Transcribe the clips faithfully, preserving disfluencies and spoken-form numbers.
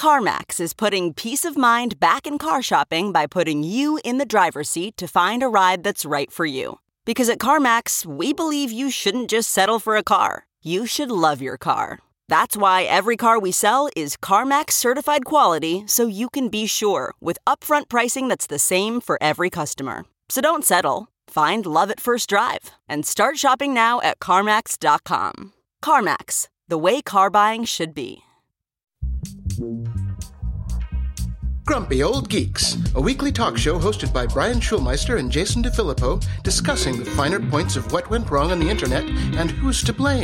CarMax is putting peace of mind back in car shopping by putting you in the driver's seat to find a ride that's right for you. Because at CarMax, we believe you shouldn't just settle for a car. You should love your car. That's why every car we sell is CarMax certified quality, so you can be sure with upfront pricing that's the same for every customer. So don't settle. Find love at first drive and start shopping now at CarMax dot com. CarMax, the way car buying should be. Grumpy Old Geeks, a weekly talk show hosted by Brian Schulmeister and Jason DeFilippo, discussing the finer points of what went wrong on the internet and who's to blame.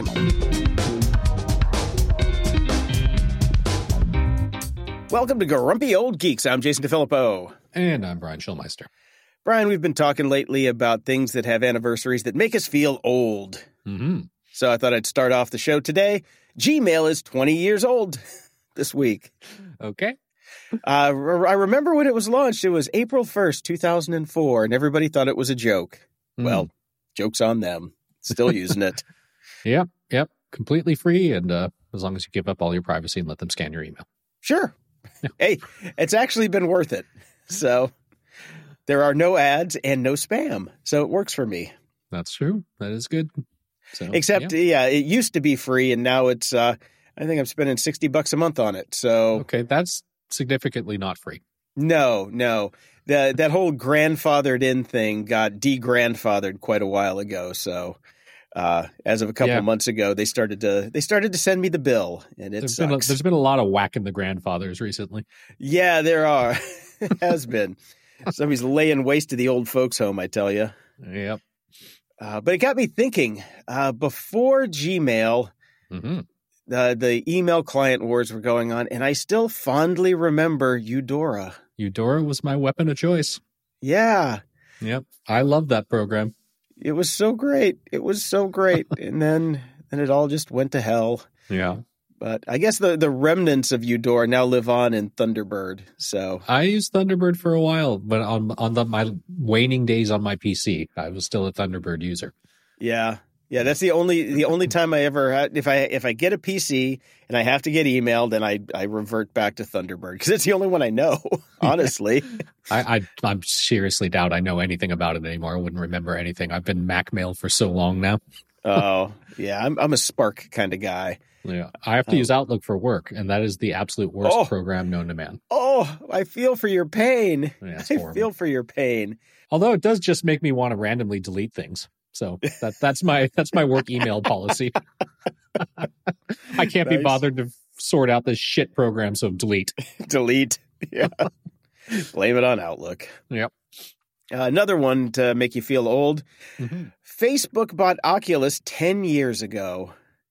Welcome to Grumpy Old Geeks. I'm Jason DeFilippo. And I'm Brian Schulmeister. Brian, we've been talking lately about things that have anniversaries that make us feel old. Mm-hmm. So I thought I'd start off the show today. Gmail is twenty years old this week. Okay. Uh, I remember when it was launched. It was April first, two thousand four, and everybody thought it was a joke. Mm. Well, joke's on them. Still using it. Yep, yep. Completely free, and uh, as long as you give up all your privacy and let them scan your email. Sure. Hey, it's actually been worth it. So there are no ads and no spam. So it works for me. That's true. That is good. So, Except, yeah. yeah, it used to be free, and now it's, uh, I think I'm spending sixty bucks a month on it. So okay, that's significantly not free. No, no. The, that whole grandfathered in thing got de-grandfathered quite a while ago. So uh, as of a couple yeah. of months ago, they started to they started to send me the bill, and it there's sucks. Been a, there's been a lot of whacking the grandfathers recently. Yeah, there are. Has been. Somebody's laying waste to the old folks' home, I tell you. Yep. Uh, but it got me thinking. Uh, before Gmail, mm-hmm. the the email client wars were going on, and I still fondly remember Eudora. Eudora was my weapon of choice. Yeah. Yep. I love that program. It was so great. It was so great. and then then it all just went to hell. Yeah. But I guess the, the remnants of Eudora now live on in Thunderbird. So I used Thunderbird for a while, but on on the, my waning days on my P C, I was still a Thunderbird user. Yeah. Yeah, that's the only the only time I ever had. If I if I get a P C and I have to get emailed, then I I revert back to Thunderbird because it's the only one I know. Honestly, I, I I'm seriously doubt I know anything about it anymore. I wouldn't remember anything. I've been Mac Mail for so long now. Oh yeah, I'm I'm a Spark kind of guy. Yeah, I have to oh. use Outlook for work, and that is the absolute worst oh. program known to man. Oh, I feel for your pain. Yeah, I feel for your pain. Although it does just make me want to randomly delete things. So that that's my that's my work email policy. I can't nice. be bothered to sort out this shit program, so delete. delete. Yeah. Blame it on Outlook. Yep. Uh, another one to make you feel old. Mm-hmm. Facebook bought Oculus ten years ago.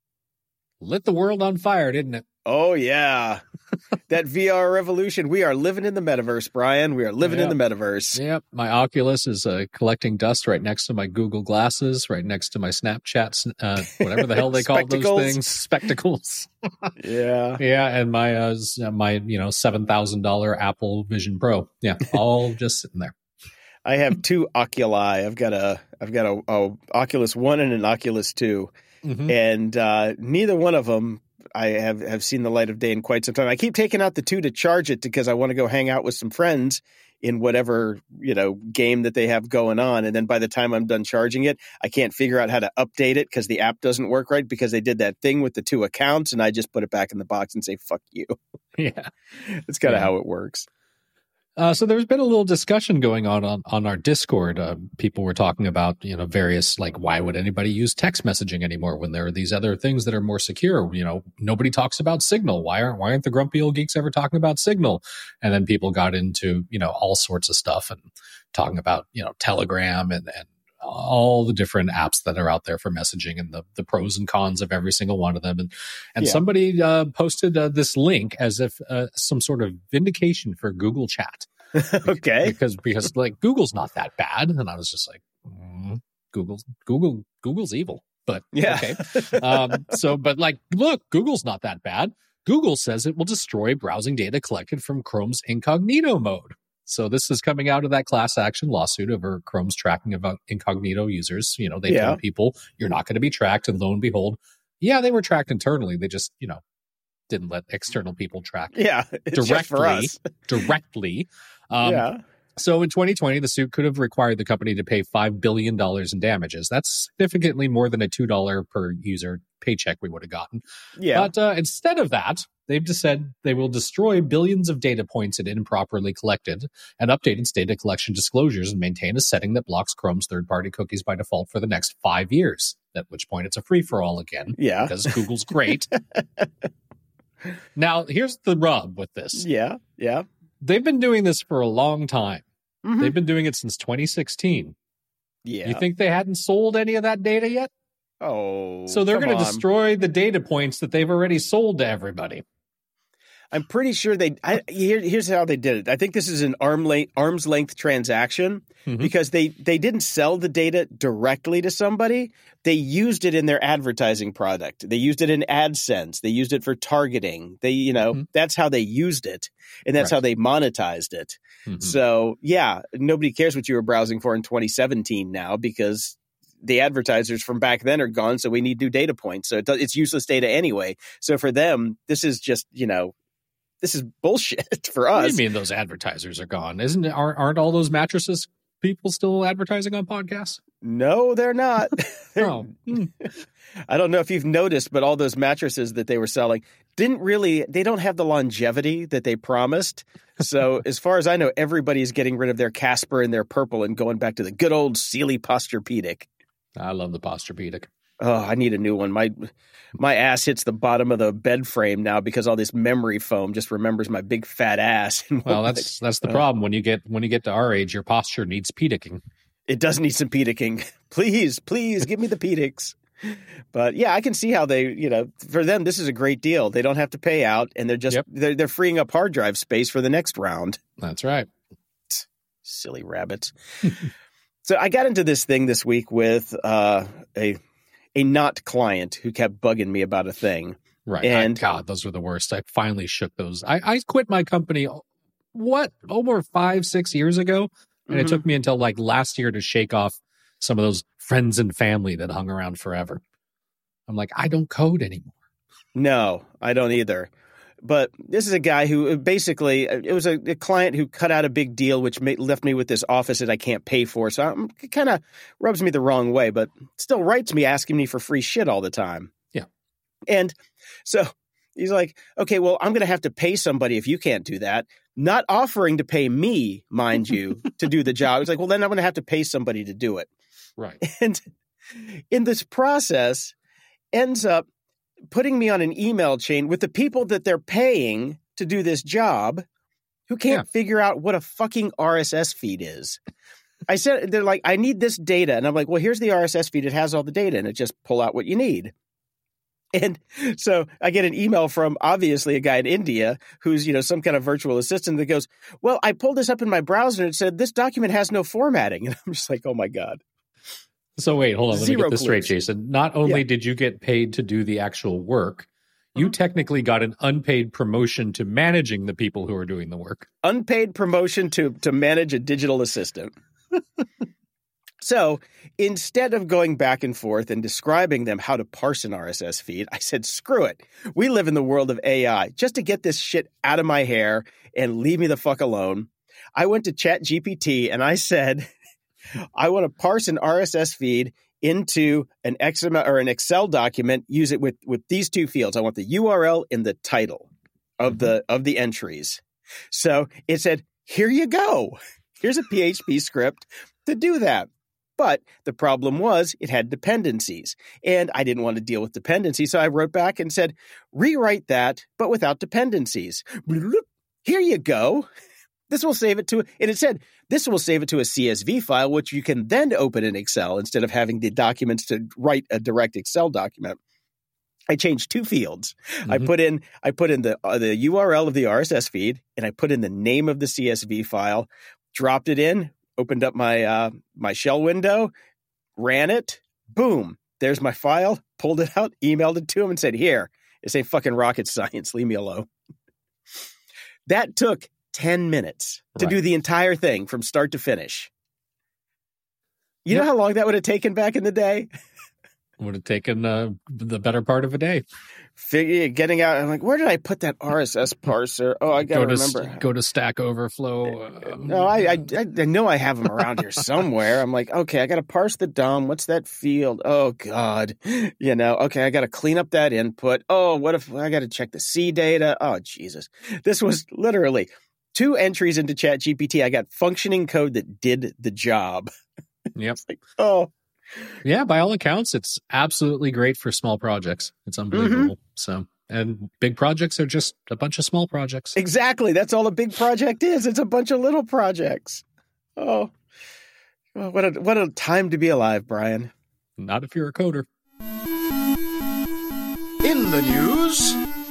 Lit the world on fire, didn't it? Oh, yeah. That V R revolution. We are living in the metaverse, Brian. We are living yep. in the metaverse. Yep. My Oculus is uh, collecting dust right next to my Google glasses, right next to my Snapchat, uh, whatever the hell they call those things. Spectacles. Yeah. Yeah. And my, uh, my you know, seven thousand dollars Apple Vision Pro. Yeah. All just sitting there. I have two Oculi. I've got a, I've got a, a Oculus One and an Oculus Two. Mm-hmm. And uh, neither one of them I have, have seen the light of day in quite some time. I keep taking out the two to charge it because I want to go hang out with some friends in whatever, you know, game that they have going on. And then by the time I'm done charging it, I can't figure out how to update it because the app doesn't work right because they did that thing with the two accounts and I just put it back in the box and say, fuck you. Yeah. That's kind of yeah. how it works. Uh, so there's been a little discussion going on on, on our Discord. Uh, people were talking about, you know, various, like, why would anybody use text messaging anymore when there are these other things that are more secure? You know, nobody talks about Signal. Why aren't, why aren't the grumpy old geeks ever talking about Signal? And then people got into, you know, all sorts of stuff and talking about, you know, Telegram and, and all the different apps that are out there for messaging and the, the pros and cons of every single one of them. And, and yeah. somebody uh, posted uh, this link as if uh, some sort of vindication for Google Chat. Okay. Because, because like Google's not that bad. And I was just like, mm, Google, Google, Google's evil. But yeah. okay. Um, so, but like, look, Google's not that bad. Google says it will destroy browsing data collected from Chrome's incognito mode. So this is coming out of that class action lawsuit over Chrome's tracking of incognito users. You know, they yeah. told people you're not going to be tracked, and lo and behold, yeah, they were tracked internally. They just, you know, didn't let external people track Yeah, it's directly. just for us. directly. Um, yeah. So in twenty twenty, the suit could have required the company to pay five billion dollars in damages. That's significantly more than a two dollars per user paycheck we would have gotten. Yeah. But uh, instead of that, they've just said they will destroy billions of data points it improperly collected and update its data collection disclosures and maintain a setting that blocks Chrome's third-party cookies by default for the next five years, at which point it's a free-for-all again. Yeah. Because Google's great. Now, here's the rub with this. Yeah. Yeah. They've been doing this for a long time. Mm-hmm. They've been doing it since twenty sixteen. Yeah. You think they hadn't sold any of that data yet? Oh. So they're come going to on. destroy the data points that they've already sold to everybody. I'm pretty sure they. I, here, here's how they did it. I think this is an arm length, arm's length transaction Mhm. because they they didn't sell the data directly to somebody. They used it in their advertising product. They used it in AdSense. They used it for targeting. They, you know, Mhm. that's how they used it, and that's Right. how they monetized it. Mhm. So yeah, nobody cares what you were browsing for in twenty seventeen now because the advertisers from back then are gone. So we need new data points. So it does, it's useless data anyway. So for them, this is just, you know. This is bullshit for What do us. you mean those advertisers are gone? Isn't it, aren't, aren't all those mattresses people still advertising on podcasts? No, they're not. They're- Oh, hmm. I don't know if you've noticed, but all those mattresses that they were selling didn't really, they don't have the longevity that they promised. So as far as I know, everybody's getting rid of their Casper and their Purple and going back to the good old Sealy Posturepedic. I love the Posturepedic. Oh, I need a new one. My my ass hits the bottom of the bed frame now because all this memory foam just remembers my big fat ass. Well, that's that's the Uh, problem. When you get when you get to our age, your posture needs pedicking. It does need some pedicking. Please, please give me the pedics. But yeah, I can see how they, you know, for them, this is a great deal. They don't have to pay out and they're just, Yep. they're, they're freeing up hard drive space for the next round. That's right. Silly rabbits. So I got into this thing this week with uh, a, a not client who kept bugging me about a thing. Right. And- I, God, those were the worst. I finally shook those. I, I quit my company, what, over five, six years ago? And it Mhm. took me until like last year to shake off some of those friends and family that hung around forever. I'm like, I don't code anymore. No, I don't either. But this is a guy who basically, it was a, a client who cut out a big deal, which ma- left me with this office that I can't pay for. So I'm, it kind of rubs me the wrong way, but still writes me asking me for free shit all the time. Yeah. And so he's like, okay, well, I'm going to have to pay somebody if you can't do that. Not offering to pay me, mind you, to do the job. He's like, well, then I'm going to have to pay somebody to do it. Right. And in this process, ends up putting me on an email chain with the people that they're paying to do this job who can't Yeah. figure out what a fucking R S S feed is. I said, they're like, I need this data. And I'm like, well, here's the R S S feed. It has all the data in it. Just pull out what you need. And so I get an email from obviously a guy in India who's, you know, some kind of virtual assistant that goes, well, I pulled this up in my browser and it said this document has no formatting. And I'm just like, oh my God. So wait, hold on. Let me Zero get this straight, clues. Jason. Not only Yeah. did you get paid to do the actual work, you Mhm. technically got an unpaid promotion to managing the people who are doing the work. Unpaid promotion to to manage a digital assistant. So instead of going back and forth and describing them how to parse an R S S feed, I said, screw it. We live in the world of A I. Just to get this shit out of my hair and leave me the fuck alone, I went to ChatGPT and I said, I want to parse an R S S feed into an X M L or an Excel document, use it with, with these two fields. I want the U R L and the title of the of the entries. So it said, here you go. Here's a P H P script to do that. But the problem was it had dependencies, and I didn't want to deal with dependencies. So I wrote back and said, rewrite that, but without dependencies. Here you go. This will save it to, and it said, this will save it to a C S V file, which you can then open in Excel instead of having the documents to write a direct Excel document. I changed two fields. I Mhm. put in I put in the uh, the U R L of the R S S feed, and I put in the name of the C S V file, dropped it in, opened up my uh, my shell window, ran it, boom, there's my file, pulled it out, emailed it to him, and said, here, it's a fucking rocket science, leave me alone. That took ten minutes to Right. do the entire thing from start to finish. You Yep. know how long that would have taken back in the day? Would have taken uh, the better part of a day. Figure getting out. I'm like, where did I put that R S S parser? Oh, I gotta go to, remember. Go to Stack Overflow. Um, no, I, I I know I have them around here somewhere. I'm like, okay, I gotta parse the D O M. What's that field? Oh God, you know. Okay, I gotta clean up that input. Oh, what if I gotta check the C data? Oh Jesus, this was literally two entries into ChatGPT. I got functioning code that did the job. Yep. It's like, oh. Yeah, by all accounts, it's absolutely great for small projects. It's unbelievable. Mm-hmm. So, and big projects are just a bunch of small projects. Exactly. That's all a big project is. It's a bunch of little projects. Oh, oh what a what a time to be alive, Brian. Not if you're a coder. In the news.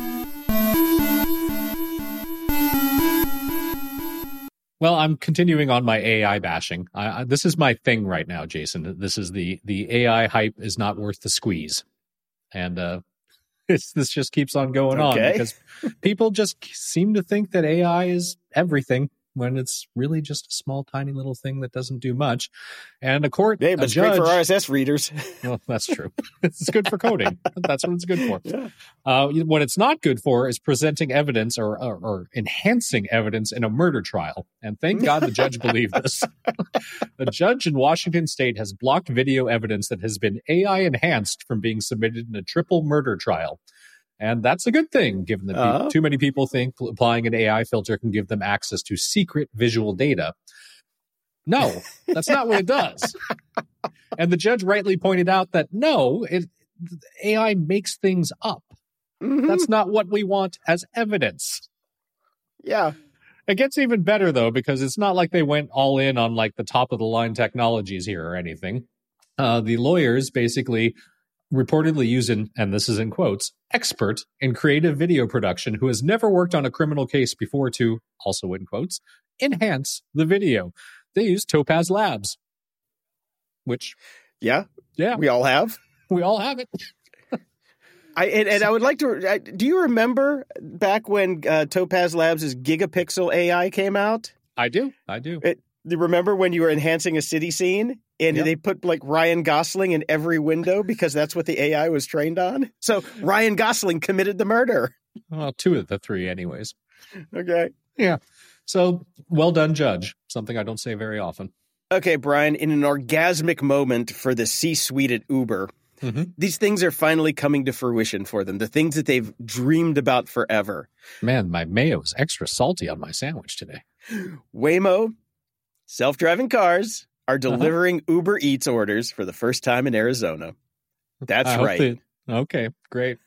Well, I'm continuing on my A I bashing. I, I, this is my thing right now, Jason. This is the the A I hype is not worth the squeeze, and uh, it's, this just keeps on going okay. on because people just seem to think that A I is everything when it's really just a small, tiny little thing that doesn't do much. And a court, hey, but a it's judge, great for R S S readers. Well, that's true. It's good for coding. That's what it's good for. Yeah. Uh, what it's not good for is presenting evidence or, or, or enhancing evidence in a murder trial. And thank God the judge believed this. A judge in Washington state has blocked video evidence that has been A I enhanced from being submitted in a triple murder trial. And that's a good thing, given that uh-huh. too many people think applying an A I filter can give them access to secret visual data. No, that's not what it does. And the judge rightly pointed out that no, it, A I makes things up. Mm-hmm. That's not what we want as evidence. Yeah. It gets even better, though, because it's not like they went all in on like the top of the line technologies here or anything. Uh, the lawyers basically reportedly use an, and this is in quotes, expert in creative video production who has never worked on a criminal case before to, also in quotes, enhance the video. They use Topaz Labs, which... Yeah, yeah, we all have. We all have it. I and, and I would like to... I, do you remember back when uh, Topaz Labs' Gigapixel A I came out? I do, I do. It, remember when you were enhancing a city scene? And yep. they put like Ryan Gosling in every window because that's what the A I was trained on. So Ryan Gosling committed the murder. Well, two of the three anyways. Okay. Yeah. So well done, judge. Something I don't say very often. Okay, Brian, in an orgasmic moment for the C-suite at Uber, mm-hmm. these things are finally coming to fruition for them. The things that they've dreamed about forever. Man, my mayo is extra salty on my sandwich today. Waymo, self-driving cars, are delivering uh-huh. Uber Eats orders for the first time in Arizona. That's I right. They, okay, great.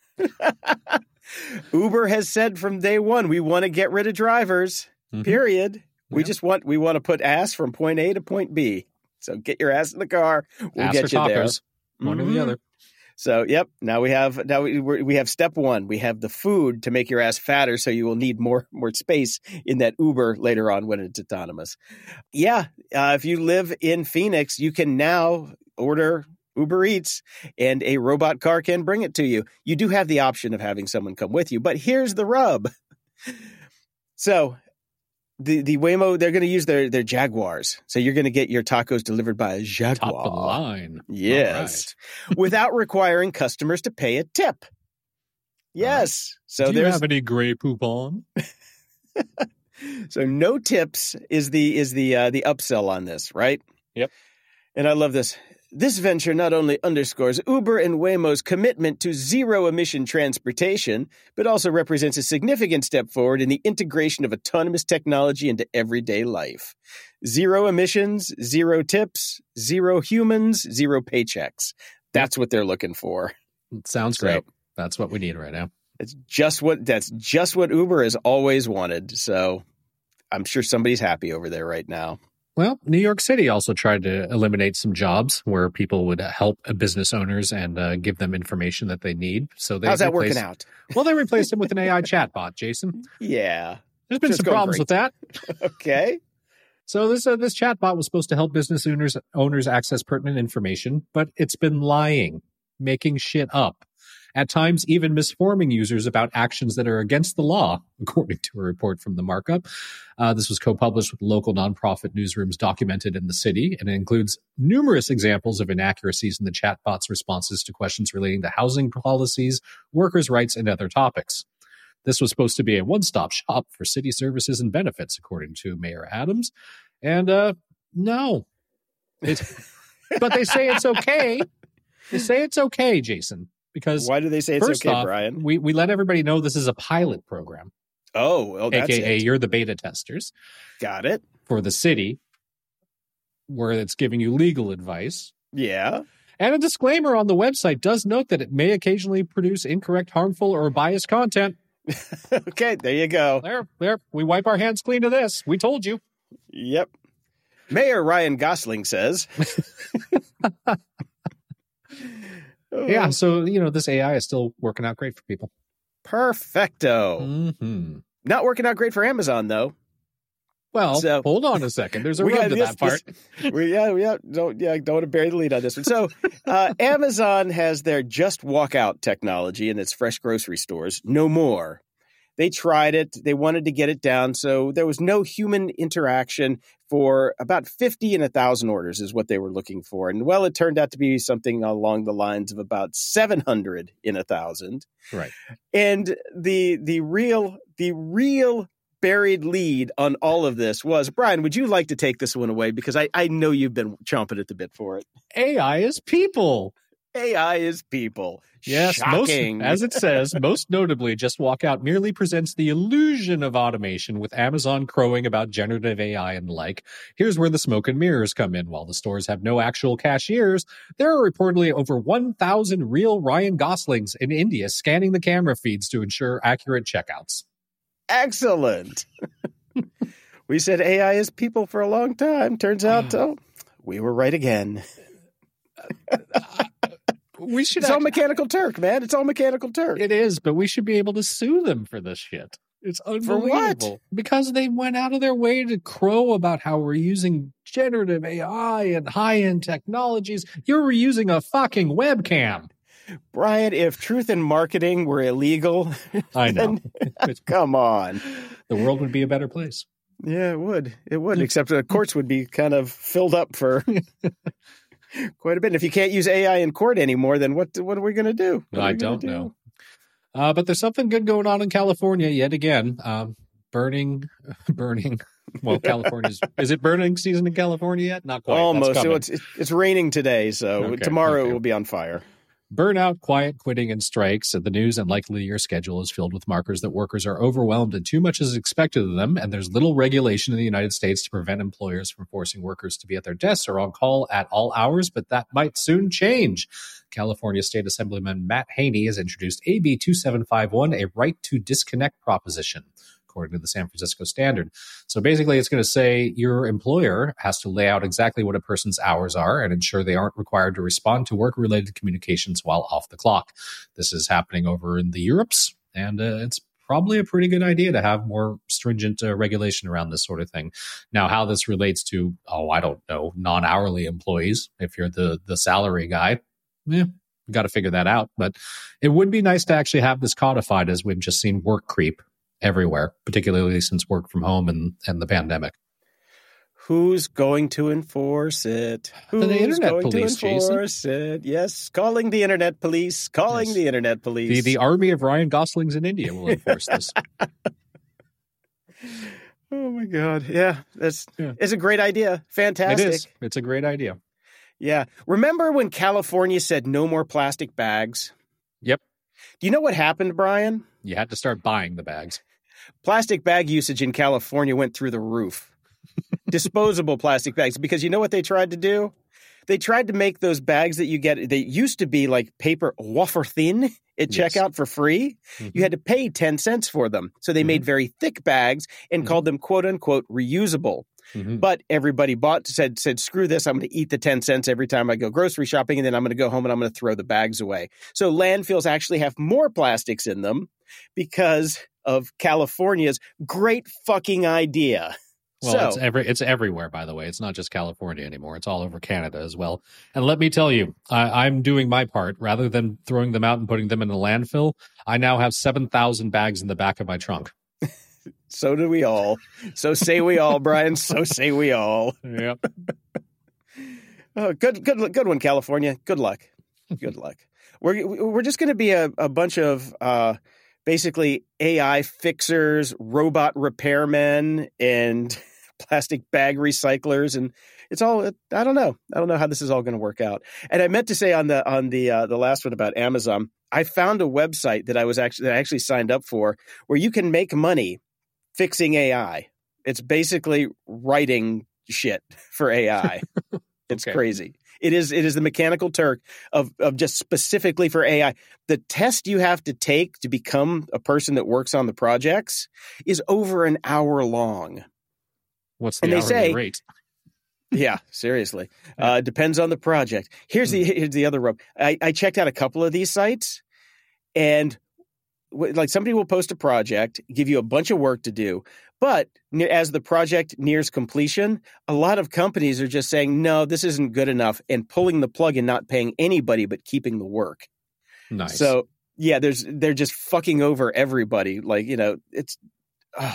Uber has said from day one, we want to get rid of drivers, mm-hmm. period. We yeah. just want, we want to put ass from point A to point B. So get your ass in the car. We'll ass get or you tacos, there. One mm-hmm. or the other. So, yep. Now we have now we we have step one. We have the food to make your ass fatter, so you will need more more space in that Uber later on when it's autonomous. Yeah, uh, if you live in Phoenix, you can now order Uber Eats, and a robot car can bring it to you. You do have the option of having someone come with you, but here's the rub. So, the the Waymo, they're going to use their their Jaguars. So you're going to get your tacos delivered by a Jaguar. Top of the line. Yes. Right. Without requiring customers to pay a tip. Yes. Right. So do you there's... have any Grey Poupon? So no tips is the is the uh, the upsell on this, right? Yep. And I love this. This venture not only underscores Uber and Waymo's commitment to zero-emission transportation, but also represents a significant step forward in the integration of autonomous technology into everyday life. Zero emissions, zero tips, zero humans, zero paychecks. That's what they're looking for. It sounds great. So, that's what we need right now. It's just what that's just what Uber has always wanted. So I'm sure somebody's happy over there right now. Well, New York City also tried to eliminate some jobs where people would help business owners and uh, give them information that they need. So they How's that replaced, working out? Well, they replaced them with an A I chatbot, Jason. Yeah. There's been Just some problems great. with that. Okay. So this uh, this chatbot was supposed to help business owners owners access pertinent information, but it's been lying, making shit up. at times even misforming users about actions that are against the law, according to a report from the markup. Uh, this was co-published with local nonprofit newsrooms documented in the city, and it includes numerous examples of inaccuracies in the chatbot's responses to questions relating to housing policies, workers' rights, and other topics. This was supposed to be a one-stop shop for city services and benefits, according to Mayor Adams. And uh, no. It, but they say it's okay. They say it's okay, Jason, because why do they say it's okay, off, Brian? We we let everybody know this is a pilot program. Oh, well, that's A K A it. You're the beta testers. Got it. For the city, where it's giving you legal advice. Yeah. And a disclaimer on the website does note that it may occasionally produce incorrect, harmful, or biased content. Okay, there you go. There, there. We wipe our hands clean of this. We told you. Yep. Mayor Ryan Gosling says. Yeah, so, you know, this A I is still working out great for people. Perfecto. Mm-hmm. Not working out great for Amazon, though. Well, so, hold on a second. There's a we rub got to this, that part. This, we, yeah, yeah, don't, yeah, don't want to bury the lead on this one. So, uh, Amazon has their Just Walk Out technology in its fresh grocery stores. No more. They tried it. They wanted to get it down. So there was no human interaction for about fifty and one thousand orders is what they were looking for. And, well, it turned out to be something along the lines of about seven hundred in one thousand. Right. And the the real the real buried lead on all of this was, Brian, would you like to take this one away? Because I, I know you've been chomping at the bit for it. A I is people. A I is people. Yes, most, as it says, most notably, Just Walk Out merely presents the illusion of automation with Amazon crowing about generative A I and the like. Here's where the smoke and mirrors come in. While the stores have no actual cashiers, there are reportedly over one thousand real Ryan Goslings in India scanning the camera feeds to ensure accurate checkouts. Excellent. We said A I is people for a long time. Turns out, oh, we were right again. We should it's actually, all Mechanical Turk, man. It's all Mechanical Turk. It is, but we should be able to sue them for this shit. It's unbelievable. For what? Because they went out of their way to crow about how we're using generative A I and high-end technologies. You're using a fucking webcam. Brian, if truth in marketing were illegal, I know. then, come on. The world would be a better place. Yeah, it would. It would, except the courts would be kind of filled up for quite a bit. And if you can't use A I in court anymore, then what what are we going to do? What I don't do? know. Uh, but there's something good going on in California yet again. Um, burning, burning. Well, California's is it burning season in California yet? Not quite. Almost. So it's it's raining today, so okay, tomorrow okay. it will be on fire. Burnout, quiet quitting, and strikes. The news and likely year schedule is filled with markers that workers are overwhelmed and too much is expected of them, and there's little regulation in the United States to prevent employers from forcing workers to be at their desks or on call at all hours, but that might soon change. California State Assemblyman Matt Haney has introduced A B two seven five one, a right to disconnect proposition, according to the San Francisco Standard. So basically, it's going to say your employer has to lay out exactly what a person's hours are and ensure they aren't required to respond to work-related communications while off the clock. This is happening over in the Europes, and uh, it's probably a pretty good idea to have more stringent uh, regulation around this sort of thing. Now, how this relates to, oh, I don't know, non-hourly employees, if you're the, the salary guy, yeah, we got to figure that out. But it would be nice to actually have this codified, as we've just seen work creep everywhere, particularly since work from home and, and the pandemic. Who's going to enforce it? Who's the internet going police, to enforce Jason? it? Yes, calling the internet police, calling yes. the internet police. The, the army of Ryan Goslings in India will enforce this. Oh, my God. Yeah, that's yeah. it's a great idea. Fantastic. It is. It's a great idea. Yeah. Remember when California said no more plastic bags? Yep. Do you know what happened, Brian? You had to start buying the bags. Plastic bag usage in California went through the roof. Disposable plastic bags, because you know what they tried to do? They tried to make those bags that you get, they used to be like paper wafer thin at yes. checkout for free. Mm-hmm. You had to pay ten cents for them. So they mm-hmm. made very thick bags and mm-hmm. called them quote unquote reusable. Mm-hmm. But everybody bought, said, said, screw this, I'm going to eat the ten cents every time I go grocery shopping, and then I'm going to go home and I'm going to throw the bags away. So landfills actually have more plastics in them because of California's great fucking idea. Well, so, it's every it's everywhere, by the way. It's not just California anymore. It's all over Canada as well. And let me tell you, I, I'm doing my part. Rather than throwing them out and putting them in a landfill, I now have seven thousand bags in the back of my trunk. So do we all. So say we all, Brian. So say we all. Yep. Oh, good, good, good one, California. Good luck. Good luck. We're we're just going to be a, a bunch of uh, basically A I fixers, robot repairmen, and plastic bag recyclers, and it's all. I don't know. I don't know how this is all going to work out. And I meant to say on the on the uh, the last one about Amazon, I found a website that I was actually that I actually signed up for where you can make money fixing A I. It's basically writing shit for A I. It's okay. Crazy. It is it is the Mechanical Turk of, of just specifically for A I. The test you have to take to become a person that works on the projects is over an hour long. What's the and they hourly say, rate? Yeah, seriously. Yeah. Uh, depends on the project. Here's the here's the other rub. I, I checked out a couple of these sites, and w- like somebody will post a project, give you a bunch of work to do. But as the project nears completion, a lot of companies are just saying, no, this isn't good enough, and pulling the plug and not paying anybody but keeping the work. Nice. So, yeah, there's they're just fucking over everybody. Like, you know, it's uh,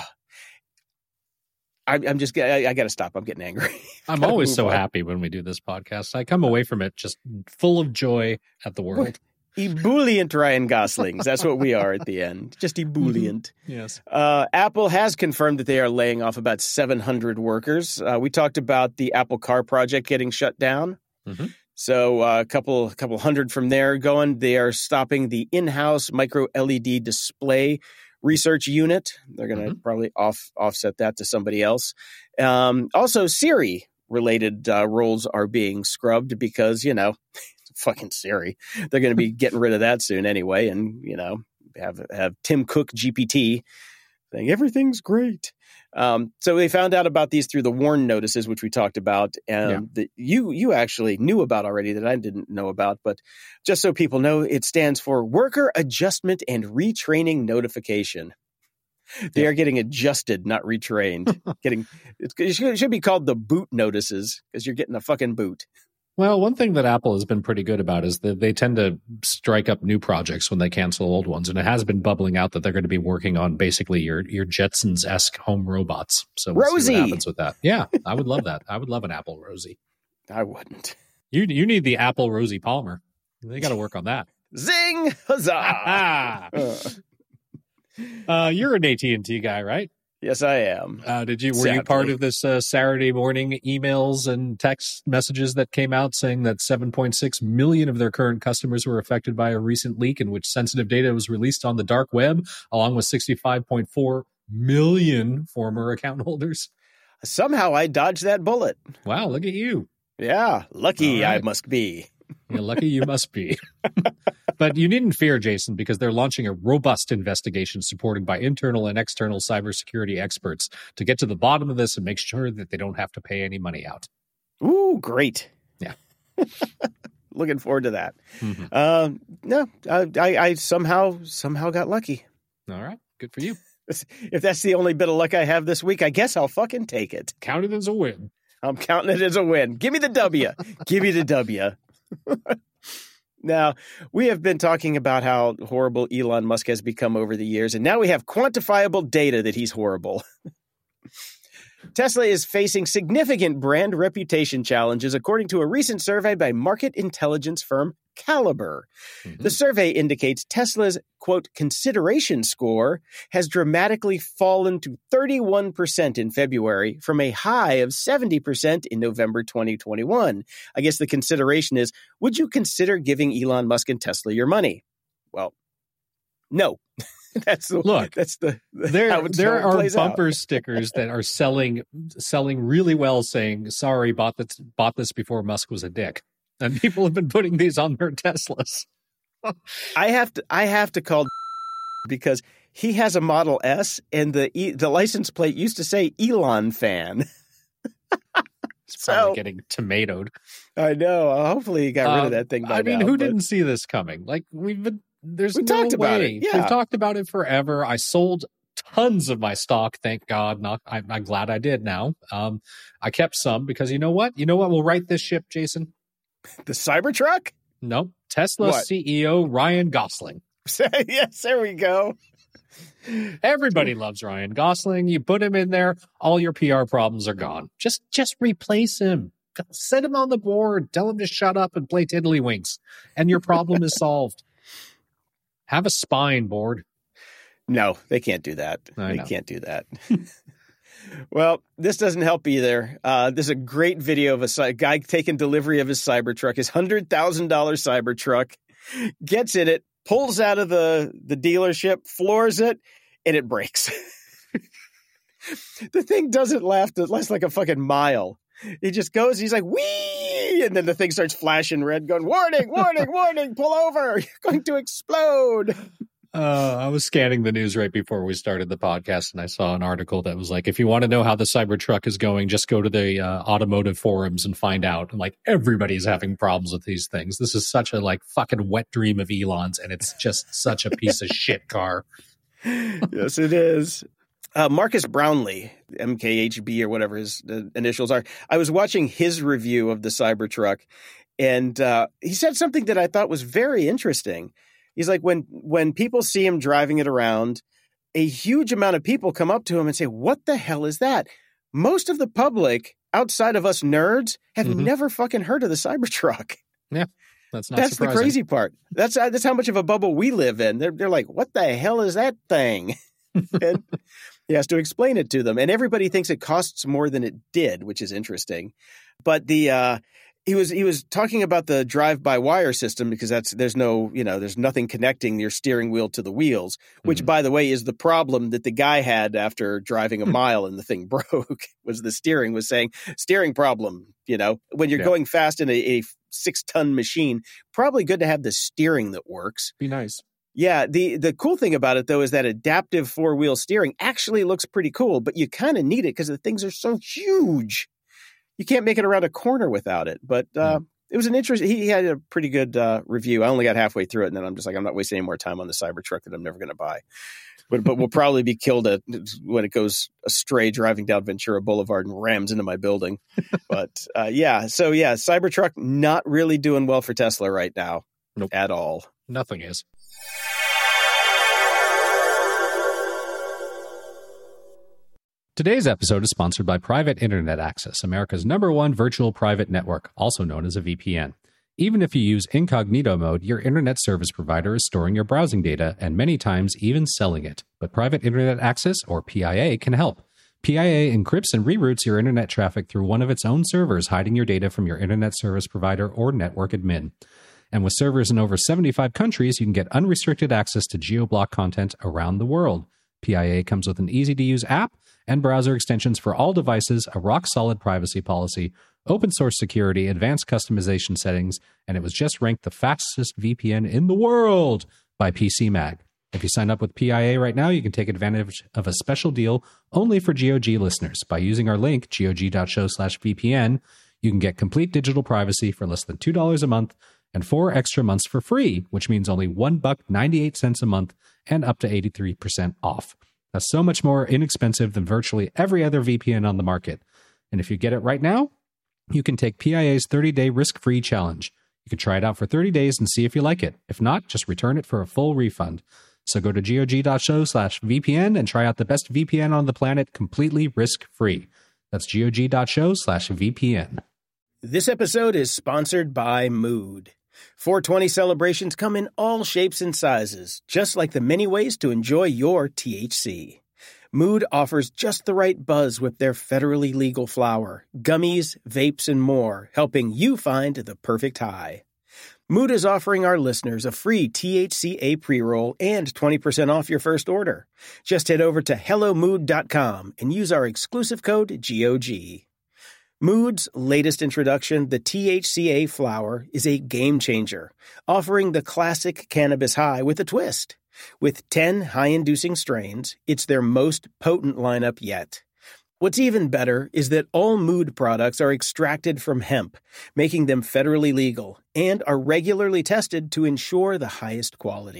I, I'm just I, I got to stop. I'm getting angry. I'm always so on. happy when we do this podcast. I come away from it just full of joy at the world. What? Ebullient Ryan Goslings. That's what we are at the end. Just ebullient. Mm-hmm. Yes. Uh, Apple has confirmed that they are laying off about seven hundred workers. Uh, we talked about the Apple Car project getting shut down. Mm-hmm. So uh, a couple, a couple hundred from there going. They are stopping the in-house micro L E D display research unit. They're going to mm-hmm. probably off offset that to somebody else. Um, also, Siri related uh, roles are being scrubbed because, you know, fucking Siri. They're going to be getting rid of that soon anyway, and you know, have have Tim Cook G P T saying everything's great. Um, so they found out about these through the WARN notices, which we talked about, and yeah. that you you actually knew about already that I didn't know about. But just so people know, it stands for Worker Adjustment and Retraining Notification. They yeah. are getting adjusted, not retrained. getting it's, it should, it should be called the boot notices because you're getting a fucking boot. Well, one thing that Apple has been pretty good about is that they tend to strike up new projects when they cancel old ones. And it has been bubbling out that they're going to be working on basically your, your Jetsons-esque home robots. So we'll Rosie. see what happens with that. Yeah, I would love that. I would love an Apple Rosie. I wouldn't. You you need the Apple Rosie Palmer. They got to work on that. Zing! Huzzah! uh, you're an A T and T guy, right? Yes, I am. Uh, did you? Were Sadly. you part of this uh, Saturday morning emails and text messages that came out saying that seven point six million of their current customers were affected by a recent leak in which sensitive data was released on the dark web, along with sixty-five point four million former account holders? Somehow I dodged that bullet. Wow, look at you. Yeah, lucky right. I must be. Yeah, lucky you must be. But you needn't fear, Jason, because they're launching a robust investigation supported by internal and external cybersecurity experts to get to the bottom of this and make sure that they don't have to pay any money out. Ooh, great. Yeah. Looking forward to that. Mm-hmm. Uh, no, I, I, I somehow somehow got lucky. All right. Good for you. If that's the only bit of luck I have this week, I guess I'll fucking take it. Count it as a win. I'm counting it as a win. Give me the W. Give me the W. Now, we have been talking about how horrible Elon Musk has become over the years, and now we have quantifiable data that he's horrible. Tesla is facing significant brand reputation challenges, according to a recent survey by market intelligence firm Caliber. Mm-hmm. The survey indicates Tesla's, quote, consideration score has dramatically fallen to thirty-one percent in February from a high of seventy percent in November twenty twenty-one. I guess the consideration is, would you consider giving Elon Musk and Tesla your money? Well, no. That's the look. That's the, the there. There are bumper out. stickers that are selling selling really well, saying "Sorry, bought this bought this before Musk was a dick," and people have been putting these on their Teslas. I have to. I have to call because he has a Model S, and the the license plate used to say Elon fan. It's probably so, getting tomatoed. I know. Uh, hopefully, he got rid um, of that thing. By I mean, now, who but... didn't see this coming? Like we've been. There's we no talked way. about it. Yeah. We've talked about it forever. I sold tons of my stock. Thank God. Not, I'm, I'm glad I did now. Um, I kept some because you know what? You know what will right this ship, Jason? The Cybertruck? Nope. Tesla What? C E O Ryan Gosling. Yes, there we go. Everybody loves Ryan Gosling. You put him in there, all your P R problems are gone. Just just replace him. Set him on the board. Tell him to shut up and play Tiddlywinks. And your problem is solved. Have a spine, board. No, they can't do that. I they know. can't do that. Well, this doesn't help either. Uh, there's a great video of a cy- guy taking delivery of his Cybertruck, his one hundred thousand dollars Cybertruck, gets in it, pulls out of the, the dealership, floors it, and it breaks. The thing doesn't last, it lasts like a fucking mile. He just goes, he's like, whee! And then the thing starts flashing red, going, warning, warning, warning, pull over, you're going to explode. Uh, I was scanning the news right before we started the podcast, and I saw an article that was like, if you want to know how the Cybertruck is going, just go to the uh, automotive forums and find out. And like, everybody's having problems with these things. This is such a like fucking wet dream of Elon's, and it's just such a piece of shit car. Yes, it is. Uh, Marcus Brownlee, M K H B or whatever his uh, initials are. I was watching his review of the Cybertruck, and uh, he said something that I thought was very interesting. He's like, when when people see him driving it around, a huge amount of people come up to him and say, what the hell is that? Most of the public, outside of us nerds, have Mhm. never fucking heard of the Cybertruck. Yeah, that's not That's surprising. the crazy part. That's uh, that's how much of a bubble we live in. They're, they're like, what the hell is that thing? And he has to explain it to them. And everybody thinks it costs more than it did, which is interesting. But the uh, he was he was talking about the drive-by-wire system because that's there's no, you know, there's nothing connecting your steering wheel to the wheels, which, Mhm. by the way, is the problem that the guy had after driving a mile and the thing broke, was the steering was saying, steering problem, you know, when you're Yeah. going fast in a, a six-ton machine, probably good to have the steering that works. Be nice. Yeah, the the cool thing about it, though, is that adaptive four-wheel steering actually looks pretty cool, but you kind of need it because the things are so huge. You can't make it around a corner without it. But uh, Mm. it was an interesting, he, he had a pretty good uh, review. I only got halfway through it, and then I'm just like, I'm not wasting any more time on the Cybertruck that I'm never going to buy. But but we'll probably be killed at, when it goes astray driving down Ventura Boulevard and rams into my building. But uh, yeah, so yeah, Cybertruck not really doing well for Tesla right now. Nope. At all. Nothing is. Today's episode is sponsored by Private Internet Access, America's number one virtual private network, also known as a V P N. Even if you use incognito mode, your internet service provider is storing your browsing data and many times even selling it. But Private Internet Access, or P I A, can help. P I A encrypts and reroutes your internet traffic through one of its own servers, hiding your data from your internet service provider or network admin. And with servers in over seventy-five countries, you can get unrestricted access to geo-block content around the world. P I A comes with an easy-to-use app and browser extensions for all devices, a rock-solid privacy policy, open-source security, advanced customization settings, and it was just ranked the fastest V P N in the world by P C Mag. If you sign up with P I A right now, you can take advantage of a special deal only for G O G listeners. By using our link, gog.show slash VPN, you can get complete digital privacy for less than two dollars a month and four extra months for free, which means only one buck ninety-eight cents a month and up to eighty-three percent off. That's so much more inexpensive than virtually every other V P N on the market. And if you get it right now, you can take P I A's thirty-day risk-free challenge. You can try it out for thirty days and see if you like it. If not, just return it for a full refund. So go to gog.show slash VPN and try out the best V P N on the planet completely risk-free. That's gog.show slash VPN. This episode is sponsored by Mood. four twenty celebrations come in all shapes and sizes, just like the many ways to enjoy your T H C. Mood offers just the right buzz with their federally legal flower, gummies, vapes, and more, helping you find the perfect high. Mood is offering our listeners a free T H C A pre-roll and twenty percent off your first order. Just head over to hello mood dot com and use our exclusive code G O G. Mood's latest introduction, the T H C A flower, is a game changer, offering the classic cannabis high with a twist. With ten high-inducing strains, it's their most potent lineup yet. What's even better is that all Mood products are extracted from hemp, making them federally legal, and are regularly tested to ensure the highest quality.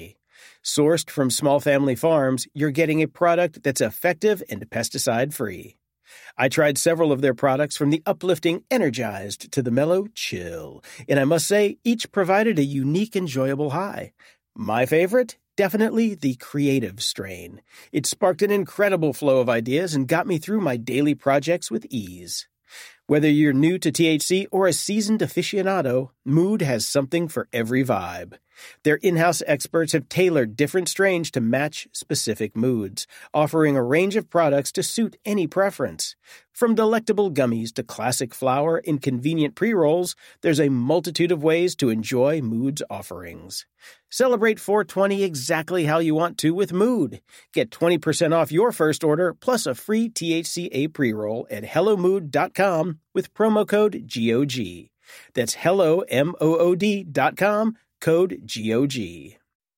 Sourced from small family farms, you're getting a product that's effective and pesticide-free. I tried several of their products, from the uplifting Energized to the mellow Chill, and I must say, each provided a unique, enjoyable high. My favorite? Definitely the Creative strain. It sparked an incredible flow of ideas and got me through my daily projects with ease. Whether you're new to T H C or a seasoned aficionado, Mood has something for every vibe. Their in-house experts have tailored different strains to match specific moods, offering a range of products to suit any preference. From delectable gummies to classic flower and convenient pre-rolls, there's a multitude of ways to enjoy Mood's offerings. Celebrate four twenty exactly how you want to with Mood. Get twenty percent off your first order plus a free T H C A pre-roll at hello mood dot com with promo code G O G. That's hello, M O O D dot com, code G O G.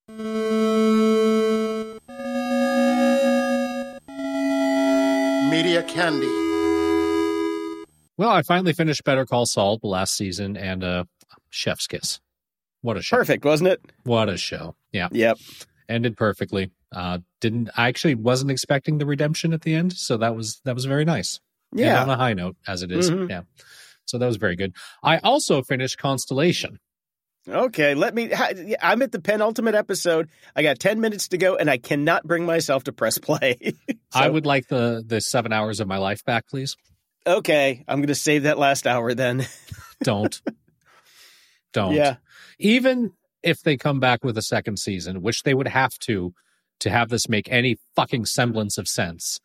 Media Candy. Well, I finally finished Better Call Saul the last season, and uh, chef's kiss. What a show. Perfect, wasn't it? What a show. Yeah. Yep. Ended perfectly. Uh, didn't I actually wasn't expecting the redemption at the end, so that was that was very nice. Yeah. And on a high note, as it is. Mm-hmm. Yeah. So that was very good. I also finished Constellation. Okay, let me. I'm at the penultimate episode. I got ten minutes to go, and I cannot bring myself to press play. so, I would like the the seven hours of my life back, please. Okay, I'm going to save that last hour then. Don't. Don't. Yeah. Even if they come back with a second season, which they would have to, to have this make any fucking semblance of sense,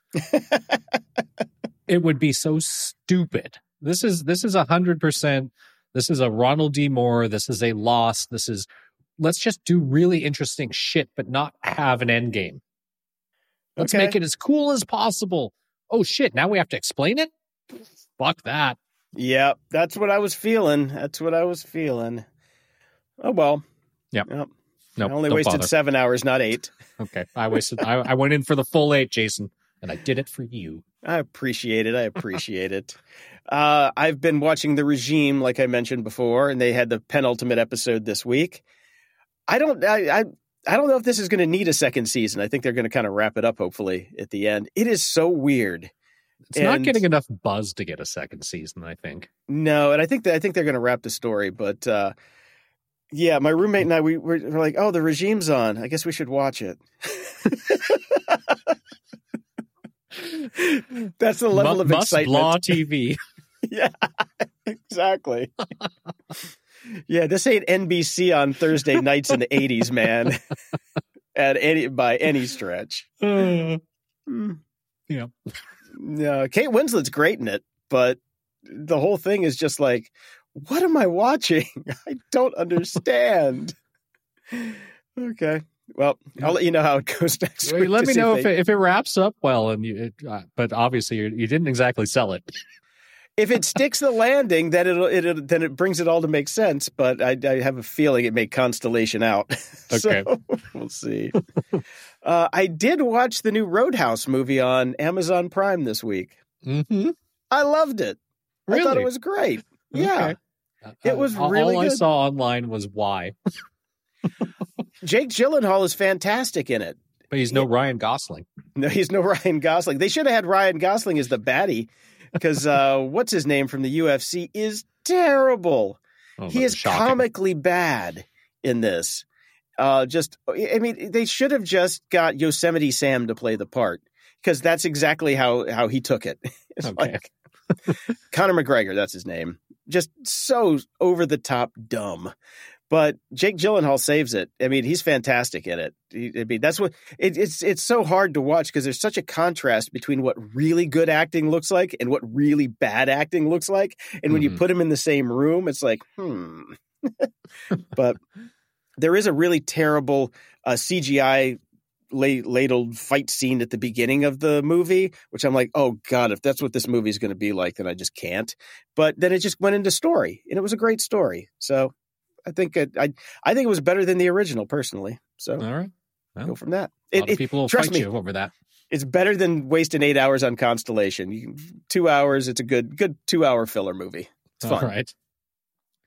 it would be so stupid. This is this is a hundred percent. This is a Ronald D. Moore. This is a Lost. This is let's just do really interesting shit, but not have an end game. Let's Okay. make it as cool as possible. Oh shit! Now we have to explain it. Fuck that. Yeah, that's what I was feeling. That's what I was feeling. Oh well. Yep. Yep. Nope, I only don't wasted bother. seven hours, not eight. Okay, I wasted. I, I went in for the full eight, Jason, and I did it for you. I appreciate it. I appreciate it. Uh, I've been watching The Regime, like I mentioned before, and they had the penultimate episode this week. I don't. I. I I don't know if this is going to need a second season. I think they're going to kind of wrap it up, hopefully, at the end. It is so weird. It's not And- getting enough buzz to get a second season, I think. No, and I think that I think they're going to wrap the story, but uh, yeah, my roommate and I we were, we're like, oh, The Regime's on. I guess we should watch it. That's the level Mu- of must excitement. blah T V. Yeah, exactly. Yeah, this ain't N B C on Thursday nights in the eighties, man. At any by any stretch. Uh, Mm. yeah. No, Kate Winslet's great in it, but the whole thing is just like, what am I watching? I don't understand. Okay. Well, I'll let you know how it goes next Well, week. let to me see know if if they- it, if it wraps up well, and you. It, uh, but obviously, you, you didn't exactly sell it. if it sticks the landing, then it'll, it'll then it brings it all to make sense. But I, I have a feeling it may Constellation out. Okay. So we'll see. uh, I did watch the new Roadhouse movie on Amazon Prime this week. Mm-hmm. I loved it. I thought Really? it was great. Yeah. It was all, really all I good. saw online was why, Jake Gyllenhaal is fantastic in it. but he's no Ryan Gosling. No, he's no Ryan Gosling. They should have had Ryan Gosling as the baddie because uh, what's his name from the U F C is terrible. Oh, He that's is shocking. comically bad in this. Uh, just, I mean, they should have just got Yosemite Sam to play the part because that's exactly how, how he took it. It's Okay. like Conor McGregor, that's his name. Just so over the top dumb. But Jake Gyllenhaal saves it. I mean, he's fantastic in it. He, I mean, that's what it, it's. It's so hard to watch because there's such a contrast between what really good acting looks like and what really bad acting looks like. And when you Mhm. put them in the same room, it's like, hmm. But there is a really terrible uh, C G I la- ladled fight scene at the beginning of the movie, which I'm like, oh God, if that's what this movie is going to be like, then I just can't. But then it just went into story, and it was a great story. So I think it, I I think it was better than the original, personally. So All right. Well, go from that. a It, lot of it- people will trust fight me, you over that. it's better than wasting eight hours on Constellation. You, two hours, it's a good good two hour filler movie. It's fun. All right.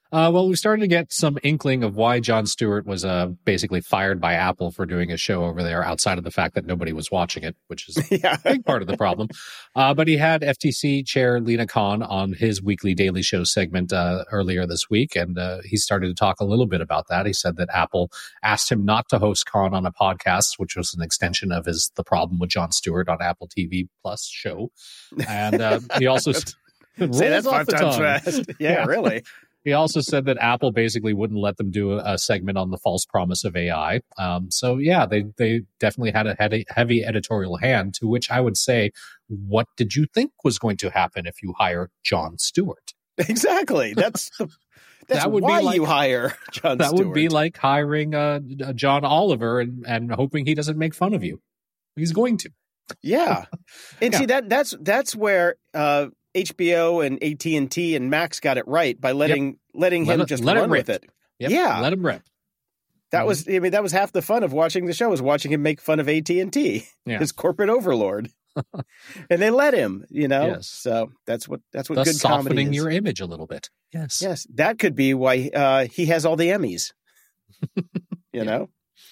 Uh, well, we started to get some inkling of why Jon Stewart was uh, basically fired by Apple for doing a show over there, outside of the fact that nobody was watching it, which is Yeah. a big part of the problem. Uh, but he had F T C Chair Lena Khan on his weekly Daily Show segment uh, earlier this week, and uh, he started to talk a little bit about that. He said that Apple asked him not to host Khan on a podcast, which was an extension of his The Problem with Jon Stewart on Apple T V Plus show. And uh, he also... Say that's five times fast. Yeah, yeah, really. He also said that Apple basically wouldn't let them do a, a segment on the false promise of A I. Um, so, yeah, they they definitely had a, had a heavy editorial hand, to which I would say, what did you think was going to happen if you hire Jon Stewart? Exactly. That's the, that's that would why be like, you hire Jon that Stewart. would be like hiring uh, John Oliver and, and hoping he doesn't make fun of you. He's going to. Yeah. And Yeah. see, that that's that's where uh, H B O and A T and T and Max got it right by letting Yep. letting Let him it- just let it run with rip. it. Yep. Yeah. Let him rip. That Mhm. was I mean that was half the fun of watching the show, was watching him make fun of A T and T, Yeah. his corporate overlord. And they let him, you know. Yes. So that's what that's what Thus good comedy softening is. your image a little bit. Yes. Yes, that could be why uh, he has all the Emmys. you Yeah. know,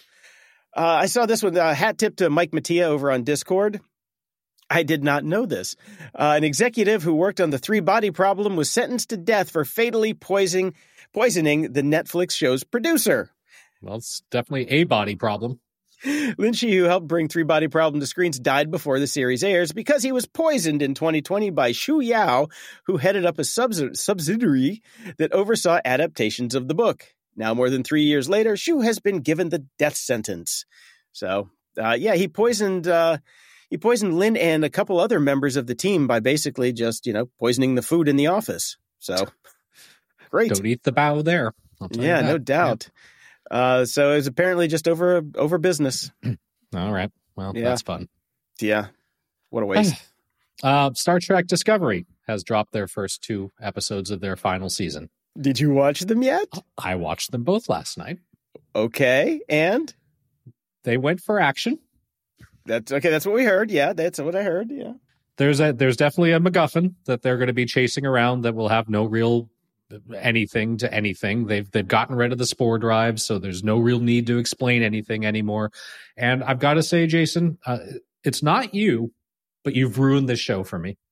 uh, I saw this one. Uh, hat tip to Mike Mattia over on Discord. I did not know this. Uh, an executive who worked on the Three Body Problem was sentenced to death for fatally poisoning poisoning the Netflix show's producer. Well, it's definitely a body problem. Lin Shi, who helped bring Three Body Problem to screens, died before the series airs because he was poisoned in twenty twenty by Shu Yao, who headed up a subs- subsidiary that oversaw adaptations of the book. Now, more than three years later, Shu has been given the death sentence. So, uh, yeah, he poisoned uh, he poisoned Lin and a couple other members of the team by basically just, you know, poisoning the food in the office. So, great. Don't eat the bow there. I'll tell you Yeah, that. no doubt. Uh, so it was apparently just over over business. All right. Well, Yeah. that's fun. Yeah. What a waste. Uh, Star Trek Discovery has dropped their first two episodes of their final season. Did you watch them yet? I watched them both last night. Okay. And They went for action. that's okay. That's what we heard. Yeah. That's what I heard. Yeah. There's a there's definitely a MacGuffin that they're going to be chasing around that will have no real anything to anything. They've they've gotten rid of the spore drive, so there's no real need to explain anything anymore. And I've got to say, Jason, uh, it's not you, but you've ruined this show for me.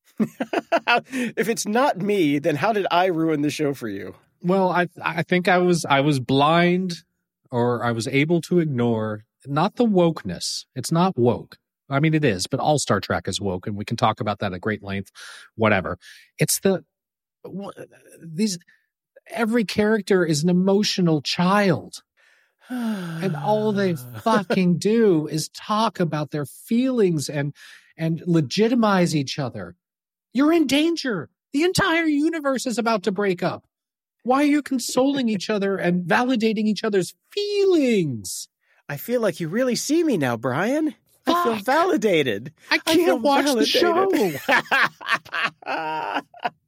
If it's not me, then how did I ruin the show for you? Well, I I think I was I was blind, or I was able to ignore not the wokeness. It's not woke. I mean, it is, but all Star Trek is woke, and we can talk about that at great length. Whatever. It's the these. Every character is an emotional child, and all they fucking do is talk about their feelings and and legitimize each other. You're in danger. The entire universe is about to break up. Why are you consoling each other and validating each other's feelings? I feel like you really see me now, Brian. I feel Fuck. validated. I I feel can't watch the show. validated.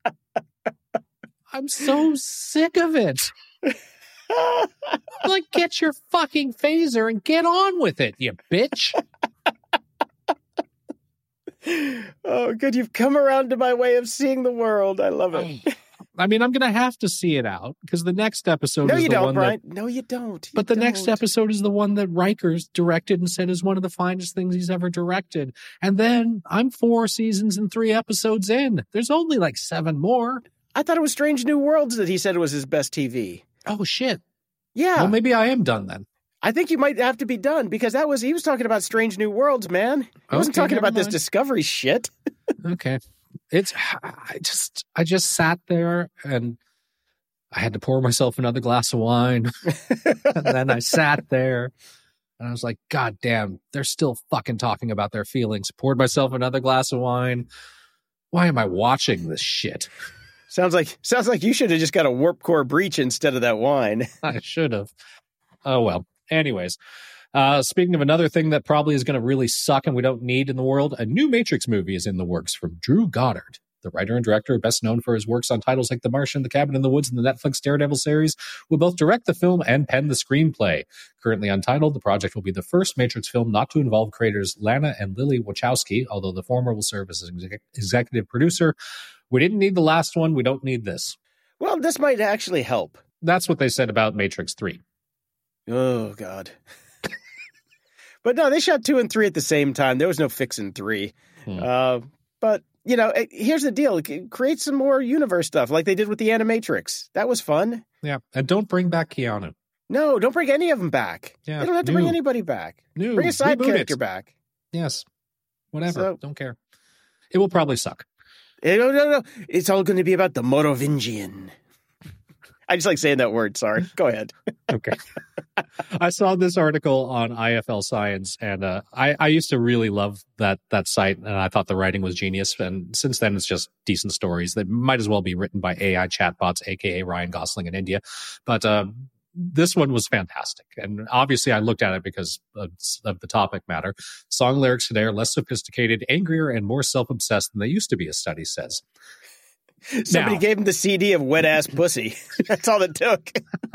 I'm so sick of it. Like, get your fucking phaser and get on with it, you bitch. Oh, good. You've come around to my way of seeing the world. I love it. I mean, I'm going to have to see it out because the next episode No, is you the don't, one Brian. that. No, you don't. You But the next don't. episode is the one that Riker's directed and said is one of the finest things he's ever directed. And then I'm four seasons and three episodes in. There's only like seven more. I thought it was Strange New Worlds that he said was his best T V. Oh, shit. Yeah. Well, maybe I am done then. I think you might have to be done because that was he was talking about Strange New Worlds, man. He wasn't Okay, talking never about this mind. Discovery shit. Okay. It's, I just, I just sat there and I had to pour myself another glass of wine. And then I sat there and I was like, God damn, they're still fucking talking about their feelings. Poured myself another glass of wine. Why am I watching this shit? Sounds like sounds like you should have just got a warp core breach instead of that wine. I should have. Oh, well. Anyways, uh, speaking of another thing that probably is going to really suck and we don't need in the world, a new Matrix movie is in the works from Drew Goddard. The writer and director, best known for his works on titles like The Martian, The Cabin in the Woods, and the Netflix Daredevil series, will both direct the film and pen the screenplay. Currently untitled, the project will be the first Matrix film not to involve creators Lana and Lily Wachowski, although the former will serve as an exec- executive producer. We didn't need the last one. We don't need this. Well, this might actually help that's what they said about Matrix three. Oh, God. But no, they shot two and three at the same time. There was no fixing three. Hmm. Uh, but, you know, here's the deal. Create some more universe stuff like they did with the Animatrix. That was fun. Yeah. And don't bring back Keanu. No, don't bring any of them back. Yeah, they don't have to new. bring anybody back. New. Bring a side Reboot character it. back. Yes. Whatever. So, don't care. It will probably suck. No, no, no. It's all going to be about the Merovingian. I just like saying that word. Sorry. Go ahead. Okay. I saw this article on I F L Science, and uh, I, I used to really love that that site, and I thought the writing was genius. And since then, it's just decent stories that might as well be written by A I chatbots, a k a. Ryan Gosling in India. But uh, this one was fantastic. And obviously, I looked at it because of, of the topic matter. Song lyrics today are less sophisticated, angrier, and more self-obsessed than they used to be, a study says. Somebody now, gave him the C D of Wet Ass Pussy. That's all it took.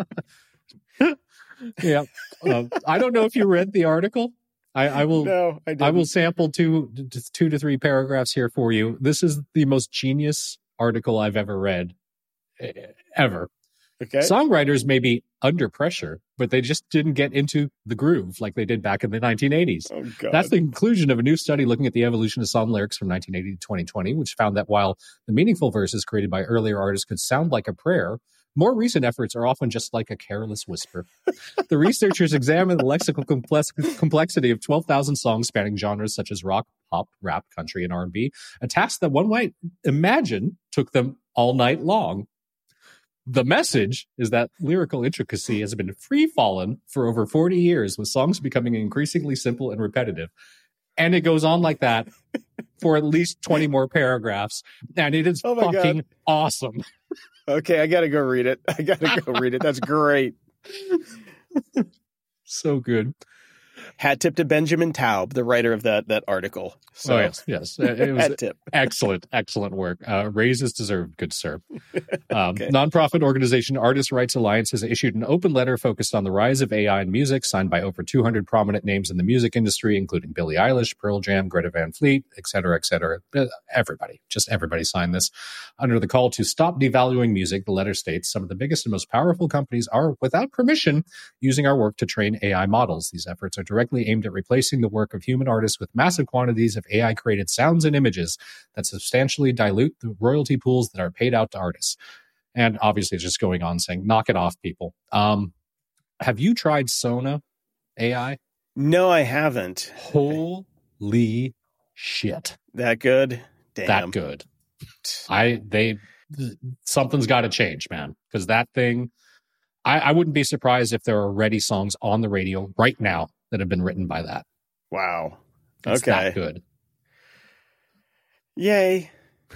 Yeah. Uh, I don't know if you read the article. I, I will no, I, I will sample two, two to three paragraphs here for you. This is the most genius article I've ever read, ever. Okay. Songwriters may be under pressure, but they just didn't get into the groove like they did back in the nineteen eighties. Oh, God. That's the conclusion of a new study looking at the evolution of song lyrics from nineteen eighty to twenty twenty, which found that while the meaningful verses created by earlier artists could sound like a prayer, more recent efforts are often just like a careless whisper. The researchers examined the lexical complex- complexity of twelve thousand songs spanning genres such as rock, pop, rap, country, and R and B, a task that one might imagine took them all night long. The message is that lyrical intricacy has been free-fallen for over forty years, with songs becoming increasingly simple and repetitive. And it goes on like that for at least twenty more paragraphs. And it is oh fucking God. awesome. Okay, I got to go read it. I got to go read it. That's great. So good. Hat tip to Benjamin Taub, the writer of that that article. So, oh, yes, yes. It was hat tip. excellent, excellent work. Uh, raises deserved, good sir. Um, okay. Nonprofit organization Artists' Rights Alliance has issued an open letter focused on the rise of A I in music, signed by over two hundred prominent names in the music industry, including Billie Eilish, Pearl Jam, Greta Van Fleet, et cetera, et cetera. Everybody, just everybody signed this. Under the call to stop devaluing music, the letter states, some of the biggest and most powerful companies are, without permission, using our work to train A I models. These efforts are directly aimed at replacing the work of human artists with massive quantities of A I-created sounds and images that substantially dilute the royalty pools that are paid out to artists. And obviously it's just going on saying, knock it off, people. Um, have you tried Sona A I? No, I haven't. Holy shit. That good? Damn. That good. I, they, something's got to change, man. Because that thing, I, I wouldn't be surprised if there are already songs on the radio right now that have been written by that. Wow. It's okay. that good. Yay.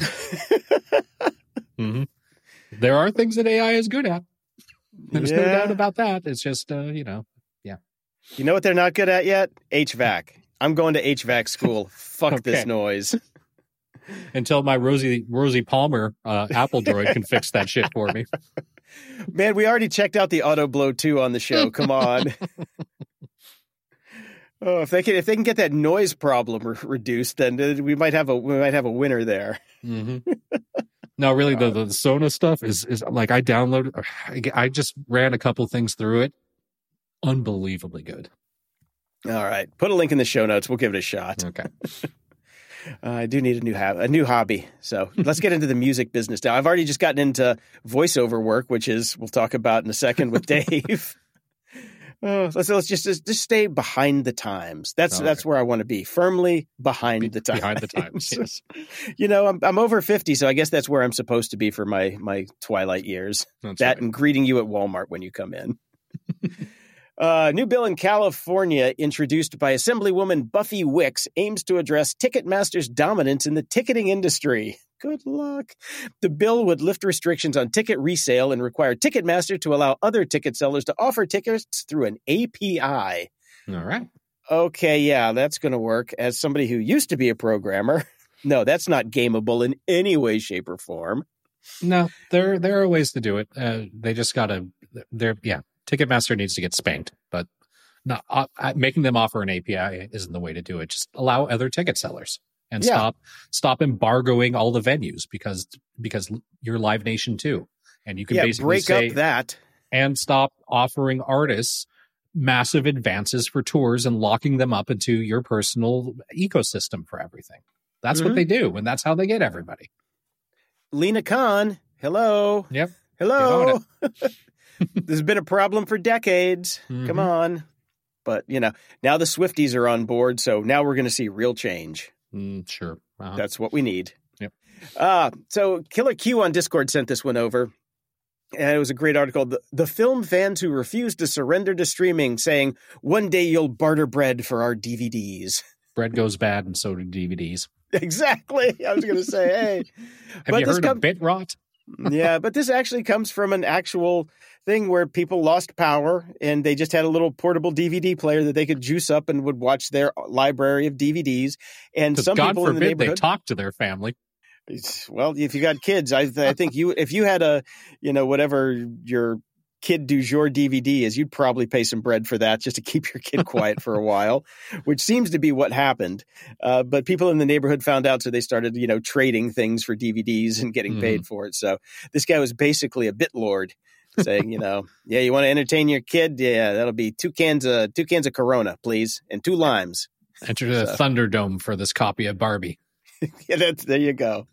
Mm-hmm. There are things that A I is good at. There's yeah. no doubt about that. It's just, uh, you know, yeah. You know what they're not good at yet? H V A C. I'm going to H V A C school. Fuck okay. this noise. Until my Rosie Rosie Palmer uh, Apple Droid can fix that shit for me. Man, we already checked out the Auto Blow two on the show. Come on. Oh, if they can, if they can get that noise problem re- reduced, then we might have a we might have a winner there. Mm-hmm. No, really, the, the Sona stuff is is like I downloaded. I just ran a couple things through it. Unbelievably good. All right, put a link in the show notes. We'll give it a shot. Okay. uh, I do need a new ha- a new hobby. So let's get into the music business now. I've already just gotten into voiceover work, which is we'll talk about in a second with Dave. Oh, let's let's just, just just stay behind the times. That's All that's right. where I want to be, firmly behind be, the times. Behind the times, yes. You know, I'm I'm over fifty, so I guess that's where I'm supposed to be for my my twilight years. That's that right. And greeting you at Walmart when you come in. Uh, new bill in California introduced by Assemblywoman Buffy Wicks aims to address Ticketmaster's dominance in the ticketing industry. Good luck. The bill would lift restrictions on ticket resale and require Ticketmaster to allow other ticket sellers to offer tickets through an A P I. All right. Okay, yeah, that's going to work. As somebody who used to be a programmer, no, that's not gameable in any way, shape, or form. No, there there are ways to do it. Uh, they just got to, they're, yeah. Ticketmaster needs to get spanked, but not, uh, making them offer an A P I isn't the way to do it. Just allow other ticket sellers and yeah. stop stop embargoing all the venues because because you're Live Nation too, and you can yeah, basically break say, up that and stop offering artists massive advances for tours and locking them up into your personal ecosystem for everything. That's mm-hmm. what they do, and that's how they get everybody. Lena Khan, hello. Yep. Hello. This has been a problem for decades. Mm-hmm. Come on. But, you know, now the Swifties are on board, so now we're going to see real change. Mm, sure. Uh-huh. That's what we need. Yep. Uh, so Killer Q on Discord sent this one over. And it was a great article. The, the film fans who refuse to surrender to streaming, saying, one day you'll barter bread for our D V Ds. Bread goes bad, and so do D V Ds. Exactly. I was going to say, hey. Have but you heard com- of BitRot? Yeah, but this actually comes from an actual thing where people lost power and they just had a little portable D V D player that they could juice up and would watch their library of D V Ds. And some God people forbid in the neighborhood they talk to their family. Well, if you got kids, I, I think you if you had a, you know, whatever your kid du jour D V D is, you'd probably pay some bread for that just to keep your kid quiet for a while, which seems to be what happened. Uh, but people in the neighborhood found out, so they started, you know, trading things for D V Ds and getting mm. paid for it. So this guy was basically a bit lord, saying, you know, yeah, you want to entertain your kid? Yeah, that'll be two cans of two cans of Corona, please, and two limes. Enter the so. Thunderdome for this copy of Barbie. Yeah, that's, there you go.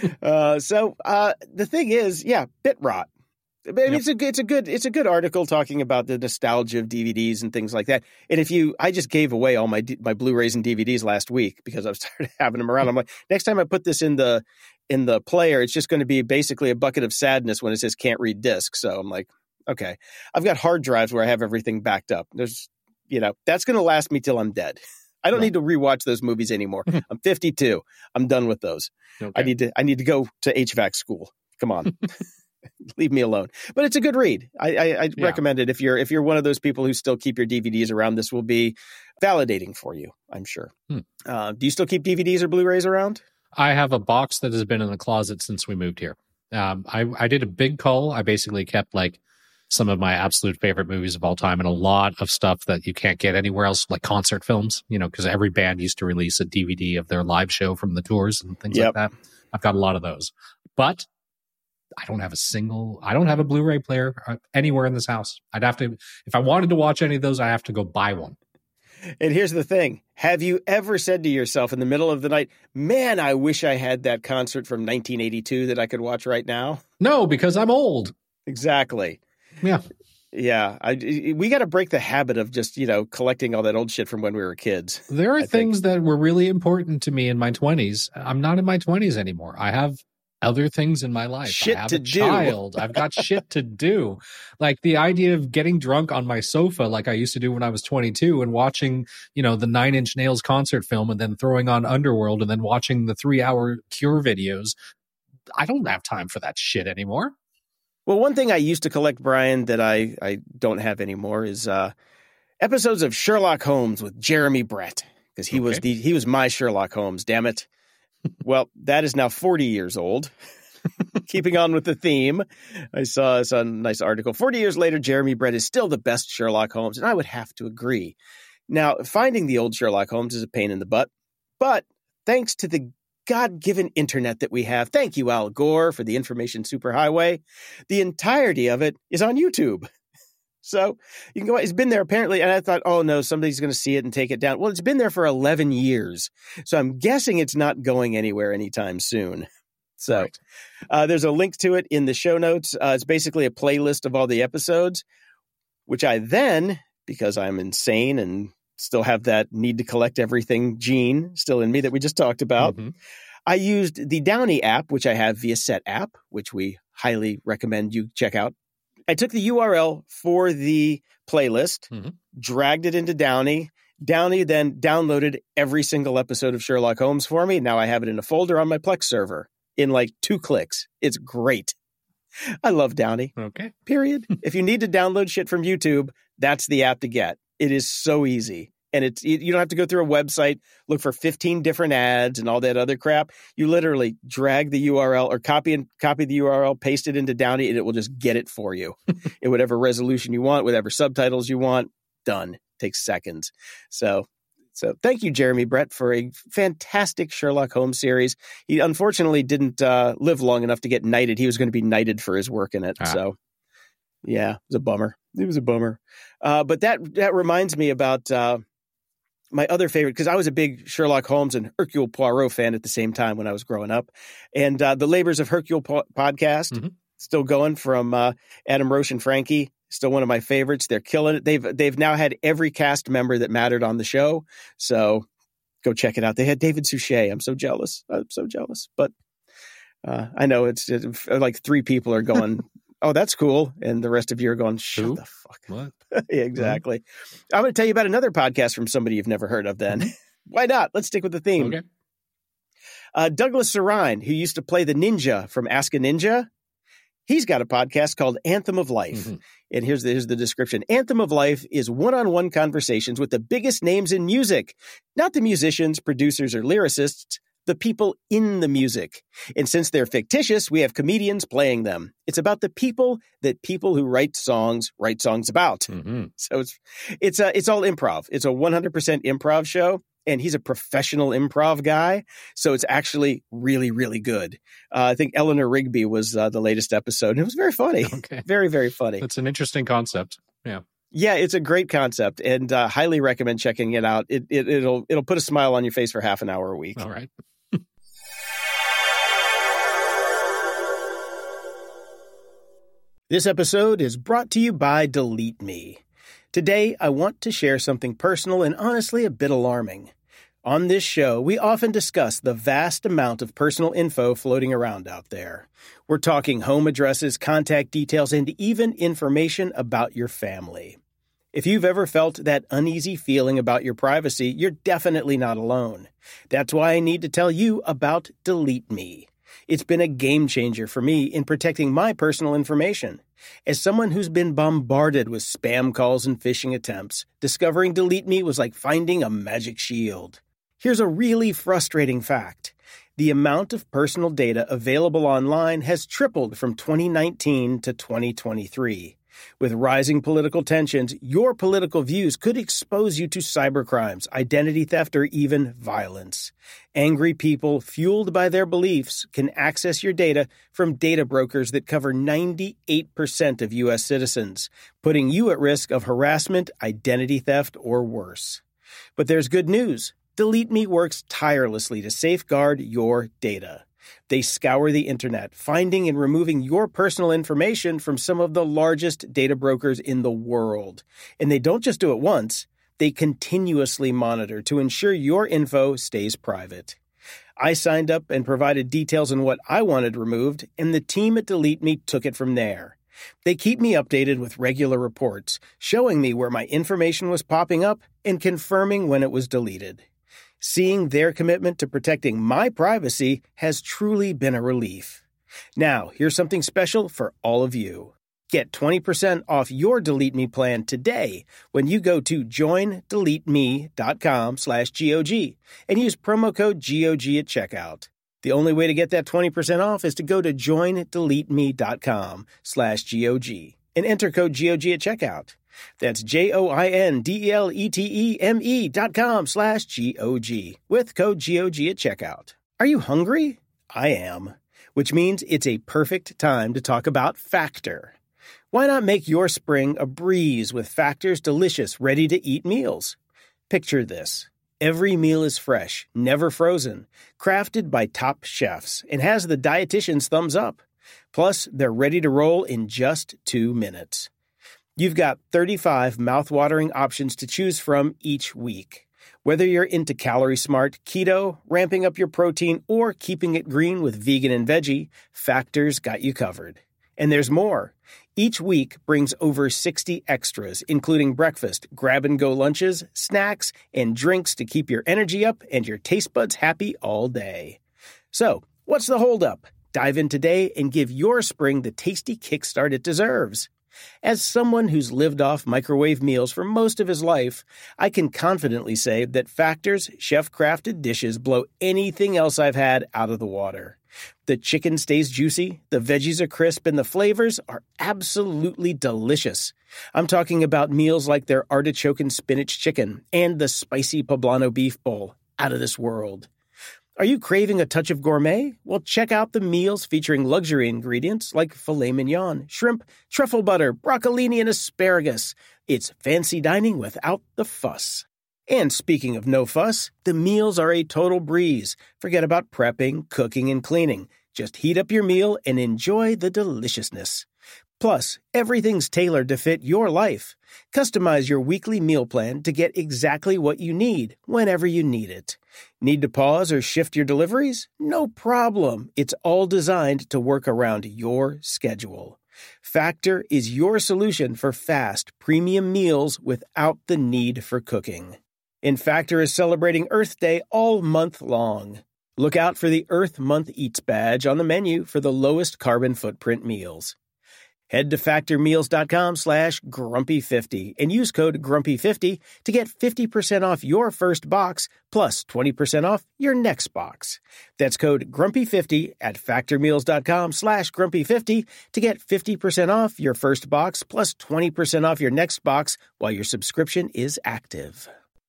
Uh, so uh, the thing is, yeah, BitRot. I mean, yep. it's a it's a good it's a good article talking about the nostalgia of D V Ds and things like that. And if you, I just gave away all my my Blu-rays and D V Ds last week because I've started having them around. I'm like, next time I put this in the in the player, it's just going to be basically a bucket of sadness when it says can't read disc. So I'm like, okay, I've got hard drives where I have everything backed up. There's, you know, that's going to last me till I'm dead. I don't right. need to rewatch those movies anymore. I'm fifty-two. I'm done with those. Okay. I need to I need to go to H V A C school. Come on. Leave me alone. But it's a good read. I, I, I yeah. recommend it if you're if you're one of those people who still keep your D V Ds around. This will be validating for you, I'm sure. Hmm. Uh, do you still keep D V Ds or Blu-rays around? I have a box that has been in the closet since we moved here. Um, I, I did a big cull. I basically kept like some of my absolute favorite movies of all time and a lot of stuff that you can't get anywhere else, like concert films, you know, because every band used to release a D V D of their live show from the tours and things yep. like that. I've got a lot of those. But I don't have a single, I don't have a Blu-ray player anywhere in this house. I'd have to, if I wanted to watch any of those, I have to go buy one. And here's the thing. Have you ever said to yourself in the middle of the night, man, I wish I had that concert from nineteen eighty-two that I could watch right now? No, because I'm old. Exactly. Yeah. Yeah. I, we got to break the habit of just, you know, collecting all that old shit from when we were kids. There are I things think. that were really important to me in my twenties. I'm not in my twenties anymore. I have other things in my life. Shit I have to a do. child. I've got shit to do. Like the idea of getting drunk on my sofa like I used to do when I was twenty-two and watching, you know, the Nine Inch Nails concert film and then throwing on Underworld and then watching the three hour Cure videos. I don't have time for that shit anymore. Well, one thing I used to collect, Brian, that I, I don't have anymore is uh, episodes of Sherlock Holmes with Jeremy Brett, because he okay. was the he was my Sherlock Holmes, damn it. Well, that is now forty years old. Keeping on with the theme, I saw, I saw a nice article. forty years later, Jeremy Brett is still the best Sherlock Holmes, and I would have to agree. Now, finding the old Sherlock Holmes is a pain in the butt, but thanks to the God-given internet that we have, thank you, Al Gore, for the information superhighway, the entirety of it is on YouTube. So you can go, it's been there apparently. And I thought, oh no, somebody's going to see it and take it down. Well, it's been there for eleven years. So I'm guessing it's not going anywhere anytime soon. So right. uh, there's a link to it in the show notes. Uh, it's basically a playlist of all the episodes, which I then, because I'm insane and still have that need to collect everything gene still in me that we just talked about, mm-hmm. I used the Downey app, which I have via Set App, which we highly recommend you check out. I took the U R L for the playlist, mm-hmm. dragged it into Downey. Downey then downloaded every single episode of Sherlock Holmes for me. Now I have it in a folder on my Plex server in like two clicks. It's great. I love Downey. Okay. Period. If you need to download shit from YouTube, that's the app to get. It is so easy. And it's you don't have to go through a website, look for fifteen different ads and all that other crap. You literally drag the U R L or copy and copy the U R L, paste it into Downey, and it will just get it for you in whatever resolution you want, whatever subtitles you want. Done. Takes seconds. So, so thank you, Jeremy Brett, for a fantastic Sherlock Holmes series. He unfortunately didn't uh, live long enough to get knighted. He was going to be knighted for his work in it. Ah. So, Yeah, it was a bummer. It was a bummer. Uh, but that that reminds me about uh, my other favorite, because I was a big Sherlock Holmes and Hercule Poirot fan at the same time when I was growing up. And uh, the Labors of Hercule po- podcast, mm-hmm. still going from uh, Adam Roche and Frankie, still one of my favorites. They're killing it. They've they've now had every cast member that mattered on the show. So go check it out. They had David Suchet. I'm so jealous. I'm so jealous. But uh, I know it's, it's like three people are going, oh, that's cool. And the rest of you are going, shut Who? the fuck up. What? Yeah, exactly. Mm-hmm. I'm going to tell you about another podcast from somebody you've never heard of then. Why not? Let's stick with the theme. Okay. Uh, Douglas Sarine, who used to play the ninja from Ask a Ninja, he's got a podcast called Anthem of Life. Mm-hmm. And here's the, here's the description. Anthem of Life is one-on-one conversations with the biggest names in music. Not the musicians, producers, or lyricists, the people in the music. And since they're fictitious, we have comedians playing them. It's about the people that people who write songs write songs about. Mm-hmm. So it's it's a, it's all improv. It's a one hundred percent improv show. And he's a professional improv guy. So it's actually really, really good. Uh, I think Eleanor Rigby was uh, the latest episode. And it was very funny. Okay. Very, very funny. That's an interesting concept. Yeah. Yeah, it's a great concept, and uh, highly recommend checking it out. It, it, it'll it'll put a smile on your face for half an hour a week. All right. This episode is brought to you by Delete Me. Today, I want to share something personal and honestly a bit alarming. On this show, we often discuss the vast amount of personal info floating around out there. We're talking home addresses, contact details, and even information about your family. If you've ever felt that uneasy feeling about your privacy, you're definitely not alone. That's why I need to tell you about Delete Me. It's been a game changer for me in protecting my personal information. As someone who's been bombarded with spam calls and phishing attempts, discovering Delete Me was like finding a magic shield. Here's a really frustrating fact. The amount of personal data available online has tripled from twenty nineteen to twenty twenty-three. With rising political tensions, your political views could expose you to cybercrimes, identity theft, or even violence. Angry people, fueled by their beliefs, can access your data from data brokers that cover ninety-eight percent of U S citizens, putting you at risk of harassment, identity theft, or worse. But there's good news. Delete Me works tirelessly to safeguard your data. They scour the internet, finding and removing your personal information from some of the largest data brokers in the world. And they don't just do it once, they continuously monitor to ensure your info stays private. I signed up and provided details on what I wanted removed, and the team at Delete Me took it from there. They keep me updated with regular reports, showing me where my information was popping up and confirming when it was deleted. Seeing their commitment to protecting my privacy has truly been a relief. Now, here's something special for all of you. Get twenty percent off your Delete Me plan today when you go to joindeleteme.com slash GOG and use promo code G O G at checkout. The only way to get that twenty percent off is to go to joindeleteme.com slash GOG and enter code G O G at checkout. That's J-O-I-N-D-E-L-E-T-E-M-E dot com slash G-O-G with code G O G at checkout. Are you hungry? I am, which means it's a perfect time to talk about Factor. Why not make your spring a breeze with Factor's delicious, ready-to-eat meals? Picture this. Every meal is fresh, never frozen, crafted by top chefs, and has the dietitian's thumbs up. Plus, they're ready to roll in just two minutes. You've got thirty-five mouth-watering options to choose from each week. Whether you're into calorie-smart, keto, ramping up your protein, or keeping it green with vegan and veggie, Factor's got you covered. And there's more. Each week brings over sixty extras, including breakfast, grab-and-go lunches, snacks, and drinks to keep your energy up and your taste buds happy all day. So, what's the holdup? Dive in today and give your spring the tasty kickstart it deserves. As someone who's lived off microwave meals for most of his life, I can confidently say that Factor's chef-crafted dishes blow anything else I've had out of the water. The chicken stays juicy, the veggies are crisp, and the flavors are absolutely delicious. I'm talking about meals like their artichoke and spinach chicken and the spicy poblano beef bowl. Out of this world. Are you craving a touch of gourmet? Well, check out the meals featuring luxury ingredients like filet mignon, shrimp, truffle butter, broccolini, and asparagus. It's fancy dining without the fuss. And speaking of no fuss, the meals are a total breeze. Forget about prepping, cooking, and cleaning. Just heat up your meal and enjoy the deliciousness. Plus, everything's tailored to fit your life. Customize your weekly meal plan to get exactly what you need, whenever you need it. Need to pause or shift your deliveries? No problem. It's all designed to work around your schedule. Factor is your solution for fast, premium meals without the need for cooking. And Factor is celebrating Earth Day all month long. Look out for the Earth Month Eats badge on the menu for the lowest carbon footprint meals. Head to factormeals.com slash grumpy50 and use code grumpy fifty to get fifty percent off your first box plus twenty percent off your next box. That's code grumpy fifty at factormeals.com slash grumpy50 to get fifty percent off your first box plus twenty percent off your next box while your subscription is active.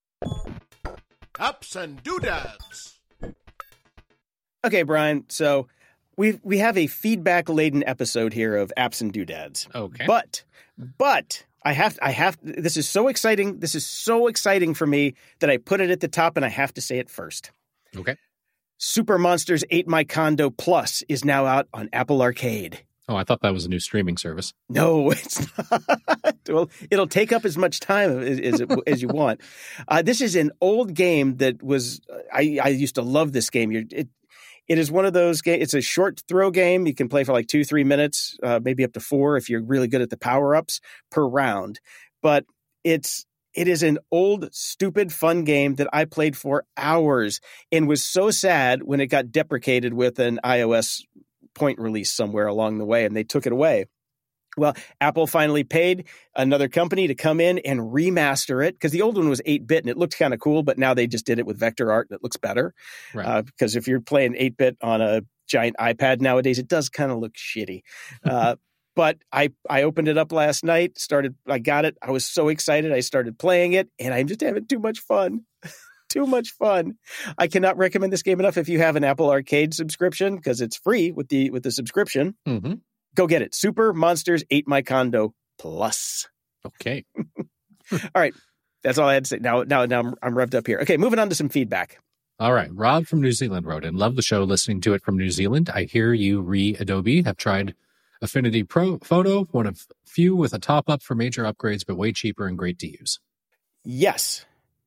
Ups and doodads. Okay, Brian, so we we have a feedback-laden episode here of Apps and Doodads. Okay. But, but, I have, I have, this is so exciting, this is so exciting for me that I put it at the top and I have to say it first. Okay. Super Monsters Ate My Condo Plus is now out on Apple Arcade. Oh, I thought that was a new streaming service. No, it's not. Well, it'll take up as much time as, as, it, as you want. Uh, this is an old game that was, I, I used to love this game. You're, it, It is one of those games. It's a short throw game. You can play for like two, three minutes, uh, maybe up to four if you're really good at the power-ups per round. But it's it is an old, stupid, fun game that I played for hours and was so sad when it got deprecated with an iOS point release somewhere along the way, and they took it away. Well, Apple finally paid another company to come in and remaster it because the old one was eight-bit and it looked kind of cool, but now they just did it with vector art and it looks better. Right. Uh, because if you're playing eight-bit on a giant iPad nowadays, it does kind of look shitty. Uh, but I, I opened it up last night, started, I got it. I was so excited. I started playing it and I'm just having too much fun. Too much fun. I cannot recommend this game enough if you have an Apple Arcade subscription because it's free with the with the subscription. Mm-hmm. Go get it. Super Monsters Ate My Condo Plus. Okay. All right. That's all I had to say. Now, now, now I'm, I'm revved up here. Okay, moving on to some feedback. All right. Rob from New Zealand wrote in. Love the show, listening to it from New Zealand. I hear you re Adobe have tried Affinity Pro Photo, one of few with a top-up for major upgrades, but way cheaper and great to use. Yes.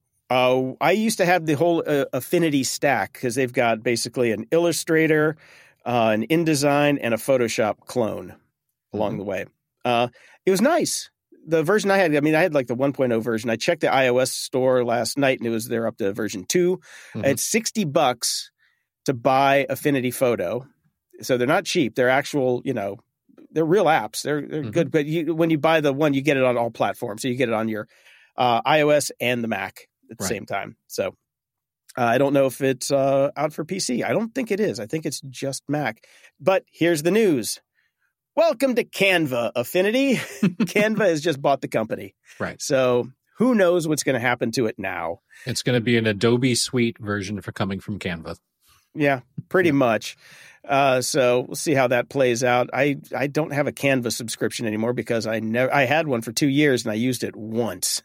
Uh, I used to have the whole uh, Affinity stack because they've got basically an Illustrator, uh, an InDesign, and a Photoshop clone along mm-hmm. the way. Uh, it was nice. The version I had, I mean, I had like the one point oh version. I checked the iOS store last night and it was there up to version two. Mm-hmm. It's sixty bucks to buy Affinity Photo. So they're not cheap. They're actual, you know, they're real apps. They're they're mm-hmm. good. But you, when you buy the one, you get it on all platforms. So you get it on your uh, iOS and the Mac at the right. same time. So uh, I don't know if it's uh, out for P C. I don't think it is. I think it's just Mac. But here's the news. Welcome to Canva, Affinity. Canva has just bought the company. Right. So who knows what's going to happen to it now? It's going to be an Adobe Suite version for coming from Canva. Yeah, pretty yeah. much. Uh, so we'll see how that plays out. I, I don't have a Canva subscription anymore because I never I had one for two years and I used it once.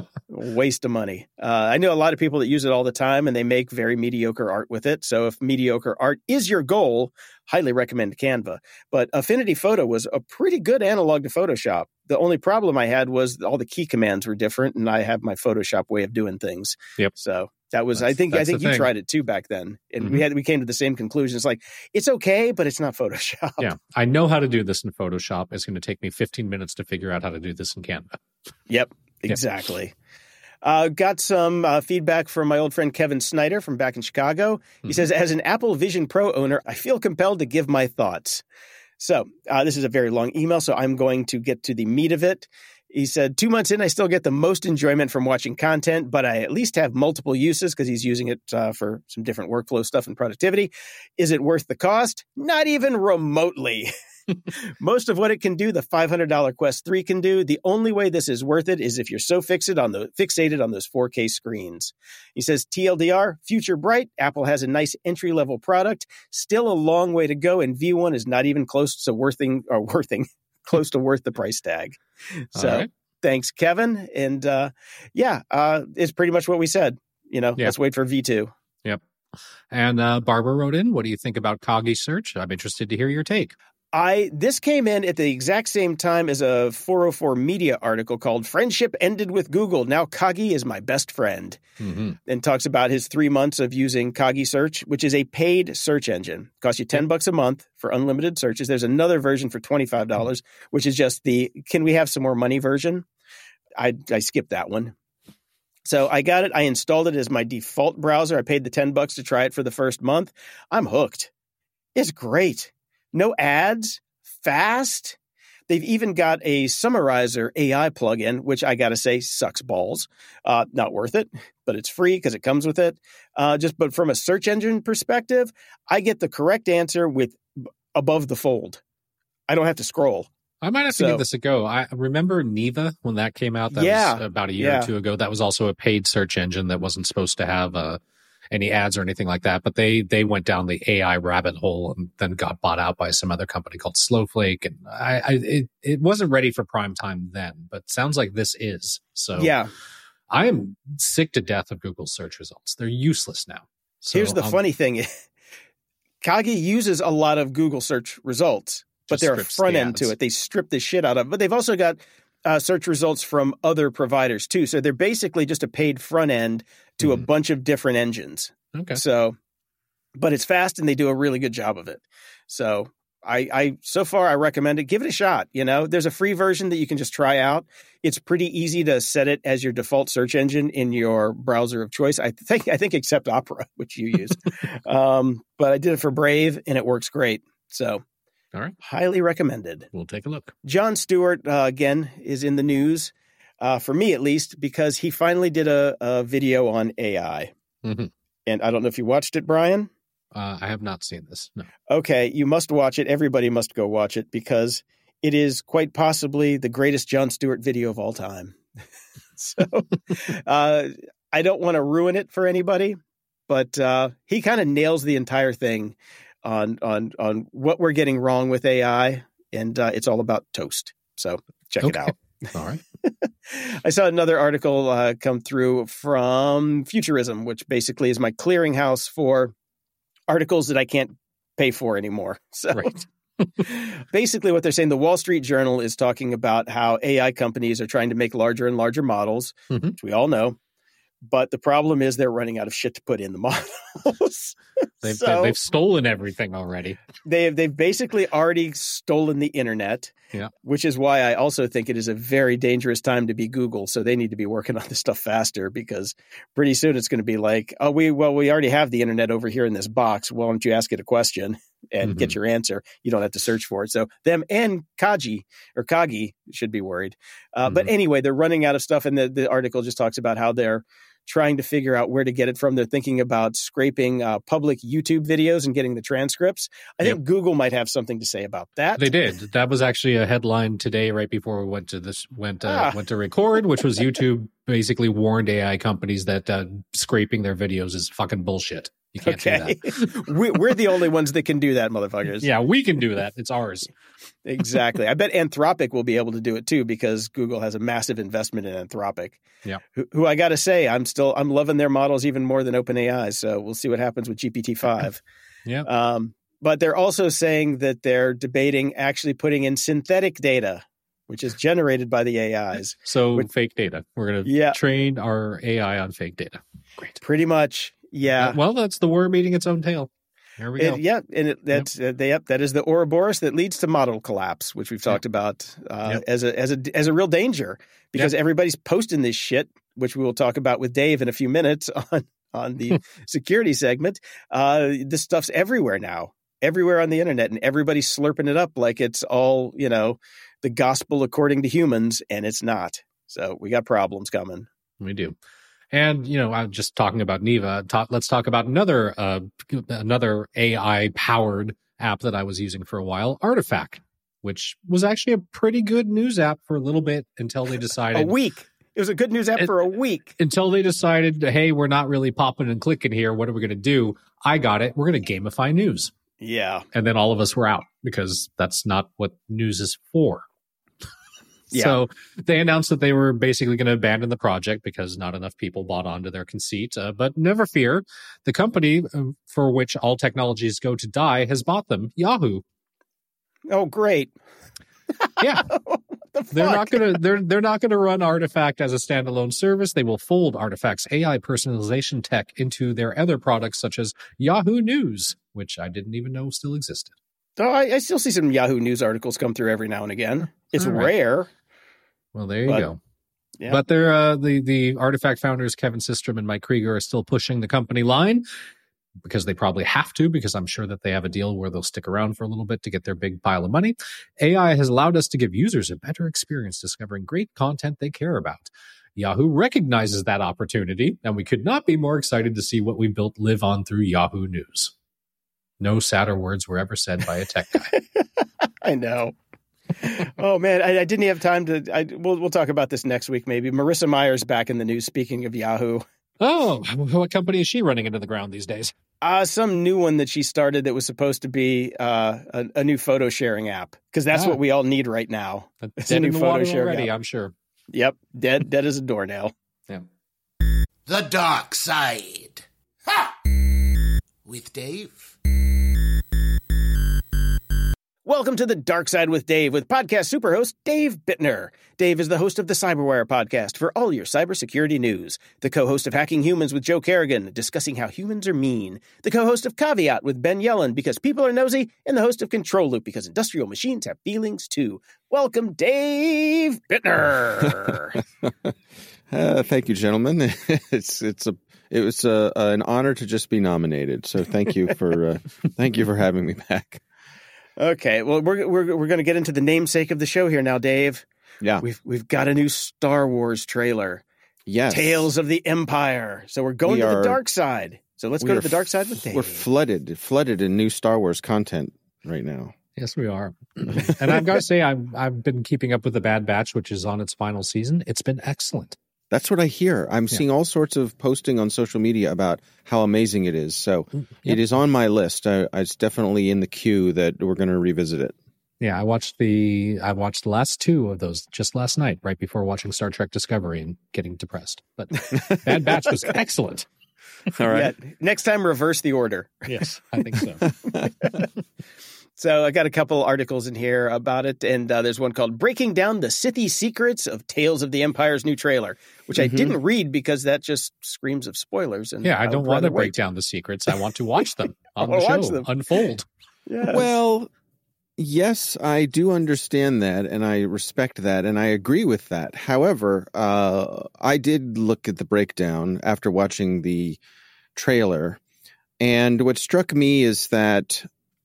Waste of money. Uh, I know a lot of people that use it all the time and they make very mediocre art with it. So if mediocre art is your goal, highly recommend Canva. But Affinity Photo was a pretty good analog to Photoshop. The only problem I had was all the key commands were different and I have my Photoshop way of doing things. Yep. So that was, that's, I think, I think you thing. tried it too back then. And mm-hmm. we had, we came to the same conclusion. It's like, it's okay, but it's not Photoshop. Yeah. I know how to do this in Photoshop. It's going to take me fifteen minutes to figure out how to do this in Canva. Yep. Exactly. Yep. Uh, got some uh, feedback from my old friend Kevin Snyder from back in Chicago. He mm-hmm. says, as an Apple Vision Pro owner, I feel compelled to give my thoughts. So uh, this is a very long email, so I'm going to get to the meat of it. He said, two months in, I still get the most enjoyment from watching content, but I at least have multiple uses because he's using it uh, for some different workflow stuff and productivity. Is it worth the cost? Not even remotely. Most of what it can do, the five hundred dollars Quest three can do. The only way this is worth it is if you're so fixated on the fixated on those four K screens. He says, T L D R, future bright. Apple has a nice entry-level product. Still a long way to go, and V one is not even close to worthing or worthing close to worth the price tag. So right. Thanks, Kevin. And uh, yeah, uh, it's pretty much what we said. You know, yeah. Let's wait for V two. Yep. And uh, Barbara wrote in, what do you think about Kagi search? I'm interested to hear your take. I This came in at the exact same time as a four oh four Media article called Friendship Ended with Google. Now Kagi is my best friend. Mm-hmm. And talks about his three months of using Kagi Search, which is a paid search engine. Costs you ten bucks a month for unlimited searches. There's another version for twenty-five dollars, which is just the can we have some more money version. I, I skipped that one. So I got it. I installed it as my default browser. I paid the ten bucks to try it for the first month. I'm hooked. It's great. No ads, fast. They've even got a summarizer A I plugin, which I got to say sucks balls. Uh, not worth it, but it's free because it comes with it. Uh, just, but from a search engine perspective, I get the correct answer with above the fold. I don't have to scroll. I might have to so, give this a go. I remember Neva when that came out. That yeah, was about a year yeah. or two ago. That was also a paid search engine that wasn't supposed to have uh, any ads or anything like that. But they they went down the A I rabbit hole and then got bought out by some other company called Snowflake. And I, I it, it wasn't ready for prime time then, but sounds like this is. So yeah, I am sick to death of Google search results. They're useless now. So here's the I'll, funny thing: Kagi uses a lot of Google search results. But they're a front end to it. They strip the shit out of it. But they've also got uh, search results from other providers, too. So they're basically just a paid front end to mm. a bunch of different engines. Okay. So, but it's fast and they do a really good job of it. So I, I so far, I recommend it. Give it a shot. You know, there's a free version that you can just try out. It's pretty easy to set it as your default search engine in your browser of choice. I think, I think except Opera, which you use. um, but I did it for Brave and it works great. So. All right. Highly recommended. We'll take a look. Jon Stewart, uh, again, is in the news, uh, for me at least, because he finally did a, a video on A I. Mm-hmm. And I don't know if you watched it, Brian. Uh, I have not seen this. No. Okay. You must watch it. Everybody must go watch it because it is quite possibly the greatest Jon Stewart video of all time. so uh, I don't want to ruin it for anybody, but uh, he kind of nails the entire thing. On on on what we're getting wrong with A I, and uh, it's all about toast. So check okay. it out. All right. I saw another article uh, come through from Futurism, which basically is my clearinghouse for articles that I can't pay for anymore. So right. basically what they're saying, the Wall Street Journal is talking about how A I companies are trying to make larger and larger models, mm-hmm. which we all know. But the problem is they're running out of shit to put in the models. they've, so, they've stolen everything already. They've they've basically already stolen the internet, yeah. which is why I also think it is a very dangerous time to be Google. So they need to be working on this stuff faster because pretty soon it's going to be like, oh, we well, we already have the internet over here in this box. Why don't you ask it a question and mm-hmm. get your answer? You don't have to search for it. So them and Kaji or Kagi should be worried. Uh, mm-hmm. But anyway, they're running out of stuff. And the, the article just talks about how they're trying to figure out where to get it from. They're thinking about scraping uh, public YouTube videos and getting the transcripts. I yep. think Google might have something to say about that. They did. That was actually a headline today, right before we went to this went uh, ah. went to record, which was YouTube basically warned A I companies that uh, scraping their videos is fucking bullshit. You can't okay. do that. we, we're the only ones that can do that, motherfuckers. Yeah, we can do that. It's ours. Exactly. I bet Anthropic will be able to do it too because Google has a massive investment in Anthropic. Yeah. Who, who I got to say, I'm still I'm loving their models even more than OpenAI. So we'll see what happens with G P T five. yeah. Um, but they're also saying that they're debating actually putting in synthetic data, which is generated by the A Is. So which, fake data. We're going to yeah. train our A I on fake data. Great. Pretty much. Yeah. Uh, well, that's the worm eating its own tail. There we go. It, yeah, and it, that's yep. Uh, they, yep, that is the Ouroboros that leads to model collapse, which we've talked yep. about uh, yep. as a as a as a real danger because yep. everybody's posting this shit, which we will talk about with Dave in a few minutes on on the security segment. Uh, this stuff's everywhere now, everywhere on the internet, and everybody's slurping it up like it's all you know, the gospel according to humans, and it's not. So we got problems coming. We do. And, you know, I'm just talking about Neva. Talk, let's talk about another uh, another A I-powered app that I was using for a while, Artifact. which was actually a pretty good news app for a little bit until they decided a week. It was a good news app it, for a week. Until they decided, hey, we're not really popping and clicking here. What are we going to do? I got it. We're going to gamify news. Yeah. And then all of us were out because that's not what news is for. Yeah. So they announced that they were basically going to abandon the project because not enough people bought onto their conceit. Uh, but never fear, the company uh, for which all technologies go to die has bought them, Yahoo. Oh, great. Yeah. The they're not going to they're they're not going to run Artifact as a standalone service. They will fold Artifact's A I personalization tech into their other products such as Yahoo News, which I didn't even know still existed. Oh, I, I still see some Yahoo News articles come through every now and again. It's right. rare. Well, there you but, go. Yeah. But they're uh, the the Artifact founders Kevin Systrom and Mike Krieger are still pushing the company line. Because they probably have to, because I'm sure that they have a deal where they'll stick around for a little bit to get their big pile of money. A I has allowed us to give users a better experience discovering great content they care about. Yahoo recognizes that opportunity, and we could not be more excited to see what we built live on through Yahoo News. No sadder words were ever said by a tech guy. I know. Oh, man, I, I didn't have time to... I, we'll, we'll talk about this next week, maybe. Marissa Meyer's back in the news, speaking of Yahoo. Oh, what company is she running into the ground these days? Uh, some new one that she started that was supposed to be uh, a, a new photo sharing app, because that's ah. what we all need right now. It's dead a new in the photo water already, app. I'm sure. Yep, dead, dead as a doornail. Yeah. The Dark Side. Ha! With Dave. Welcome to The Dark Side with Dave, with podcast superhost Dave Bittner. Dave is the host of the Cyberwire podcast for all your cybersecurity news. The co-host of Hacking Humans with Joe Kerrigan, discussing how humans are mean. The co-host of Caveat with Ben Yellen, because people are nosy. And the host of Control Loop, because industrial machines have feelings too. Welcome, Dave Bittner. uh, thank you, gentlemen. it's it's a it was a, an honor to just be nominated. So thank you for uh, thank you for having me back. Okay, well, we're we're we're going to get into the namesake of the show here now, Dave. Yeah, we've we've got a new Star Wars trailer. Yes, Tales of the Empire. So we're going we to are, the dark side. So let's go to the dark side with Dave. We're flooded, flooded in new Star Wars content right now. Yes, we are. And I've got to say, I've I've been keeping up with the Bad Batch, which is on its final season. It's been excellent. That's what I hear. I'm yeah. seeing all sorts of posting on social media about how amazing it is. So yep. it is on my list. I, it's definitely in the queue that we're going to revisit it. Yeah, I watched the I watched the last two of those just last night, right before watching Star Trek Discovery and getting depressed. But Bad Batch was excellent. All right. Yeah, next time, reverse the order. Yes, I think so. So I got a couple articles in here about it, and uh, there's one called Breaking Down the Sithy Secrets of Tales of the Empire's New Trailer, which mm-hmm. I didn't read because that just screams of spoilers. And yeah, I don't want to break down the secrets. I want to watch them on the show them. unfold. Yes. Well, yes, I do understand that, and I respect that, and I agree with that. However, uh, I did look at the breakdown after watching the trailer, and what struck me is that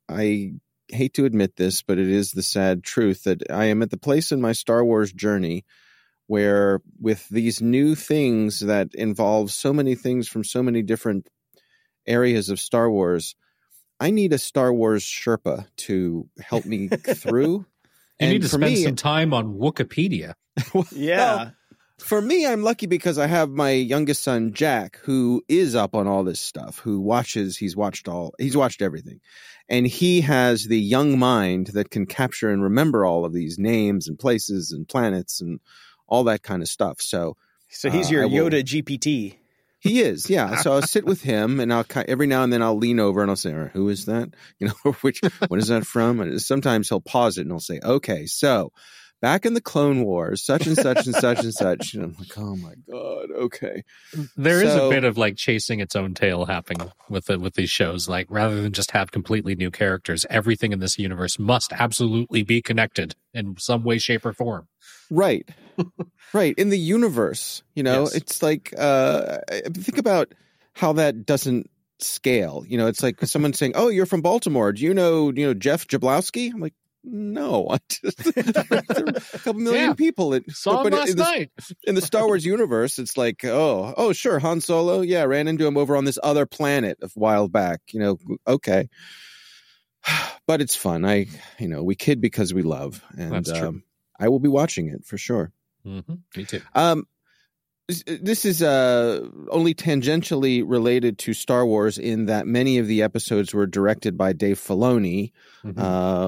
I hate to admit this, but it is the sad truth that I am at the place in my Star Wars journey where with these new things that involve so many things from so many different areas of Star Wars, I need a Star Wars Sherpa to help me through. You and need to spend me, some time on Wikipedia. Yeah. Well, for me, I'm lucky because I have my youngest son, Jack, who is up on all this stuff, who watches, he's watched all, he's watched everything. And he has the young mind that can capture and remember all of these names and places and planets and all that kind of stuff. So, so he's your uh, Yoda will, G P T. He is, yeah. So I'll sit with him, and I'll every now and then I'll lean over and I'll say, all right, "Who is that? You know, which what is that from?" And sometimes he'll pause it and he'll say, "Okay, so back in the Clone Wars, such and such and such and such." And I'm like, "Oh my god, okay." There so, is a bit of like chasing its own tail happening with the, with these shows. Like rather than just have completely new characters, everything in this universe must absolutely be connected in some way, shape, or form. Right. Right. In the universe, you know, yes. It's like, uh, think about how that doesn't scale. You know, it's like someone saying, "Oh, you're from Baltimore. Do you know, you know, Jeff Jablowski?" I'm like, no, I just, there are a couple million yeah. people. It, Saw him last in the, night. In the Star Wars universe, it's like, oh, oh, sure, Han Solo. Yeah, ran into him over on this other planet a while back. You know, okay. but it's fun. I, you know, we kid because we love, and That's true. Um, I will be watching it for sure. Mm-hmm. Me too. Um, this, this is uh only tangentially related to Star Wars in that many of the episodes were directed by Dave Filoni. Mm-hmm. Uh,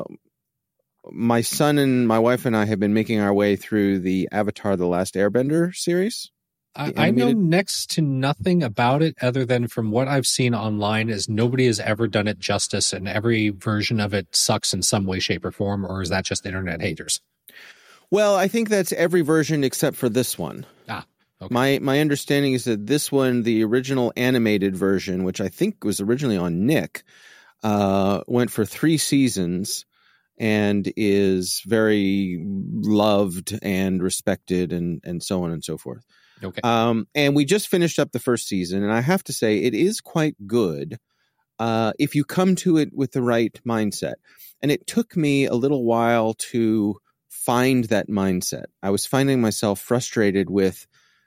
my son and my wife and I have been making our way through the Avatar: The Last Airbender series. I, I know next to nothing about it other than from what I've seen online is nobody has ever done it justice, and every version of it sucks in some way, shape, or form, or is that just internet haters? Well, I think that's every version except for this one. Ah, okay. My my understanding is that this one, the original animated version, which I think was originally on Nick, uh, went for three seasons and is very loved and respected and, and so on and so forth. Okay. Um, and we just finished up the first season, and I have to say it is quite good uh, if you come to it with the right mindset. And it took me a little while to find that mindset. I was finding myself frustrated with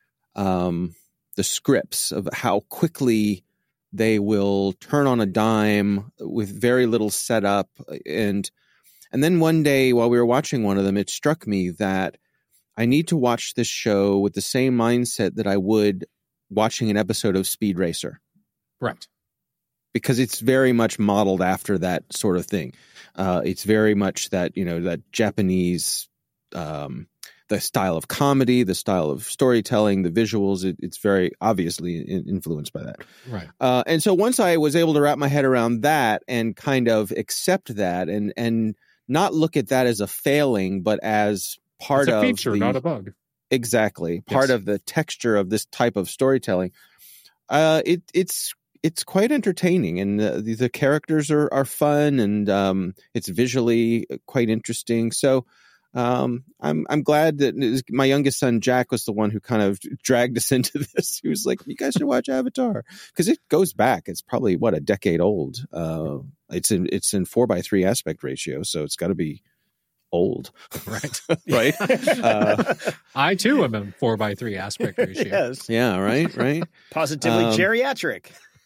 um, the scripts of how quickly they will turn on a dime with very little setup. And and then one day while we were watching one of them, it struck me that I need to watch this show with the same mindset that I would watching an episode of Speed Racer. Right. Because it's very much modeled after that sort of thing. Uh, it's very much that, you know, that Japanese, um, the style of comedy, the style of storytelling, the visuals, it, it's very obviously in, influenced by that. Right. Uh, and so once I was able to wrap my head around that and kind of accept that and, and not look at that as a failing, but as part it's a of feature, the, not a bug. Exactly. Part Yes. of the texture of this type of storytelling. Uh, it, it's, it's quite entertaining, and the, the characters are, are fun, and um, it's visually quite interesting. So um, I'm I'm glad that it was, my youngest son Jack was the one who kind of dragged us into this. He was like, "You guys should watch Avatar," because it goes back. It's probably what a decade old. Uh, it's in it's in four by three aspect ratio, so it's got to be old, Right. right? uh, I too am in four by three aspect ratio. Yes. yeah, right, right. Positively Um, geriatric.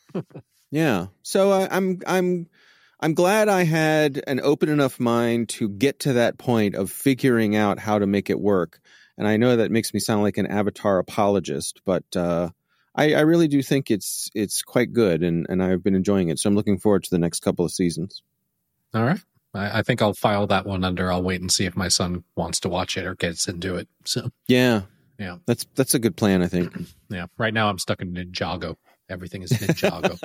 Yeah. So uh, I'm I'm I'm glad I had an open enough mind to get to that point of figuring out how to make it work. And I know that makes me sound like an Avatar apologist, but uh, I, I really do think it's it's quite good, and, and I've been enjoying it. So I'm looking forward to the next couple of seasons. All right. I, I think I'll file that one under. I'll wait and see if my son wants to watch it or gets into it. So Yeah. Yeah. That's that's a good plan, I think. yeah. Right now I'm stuck in Ninjago. Everything is Ninjago.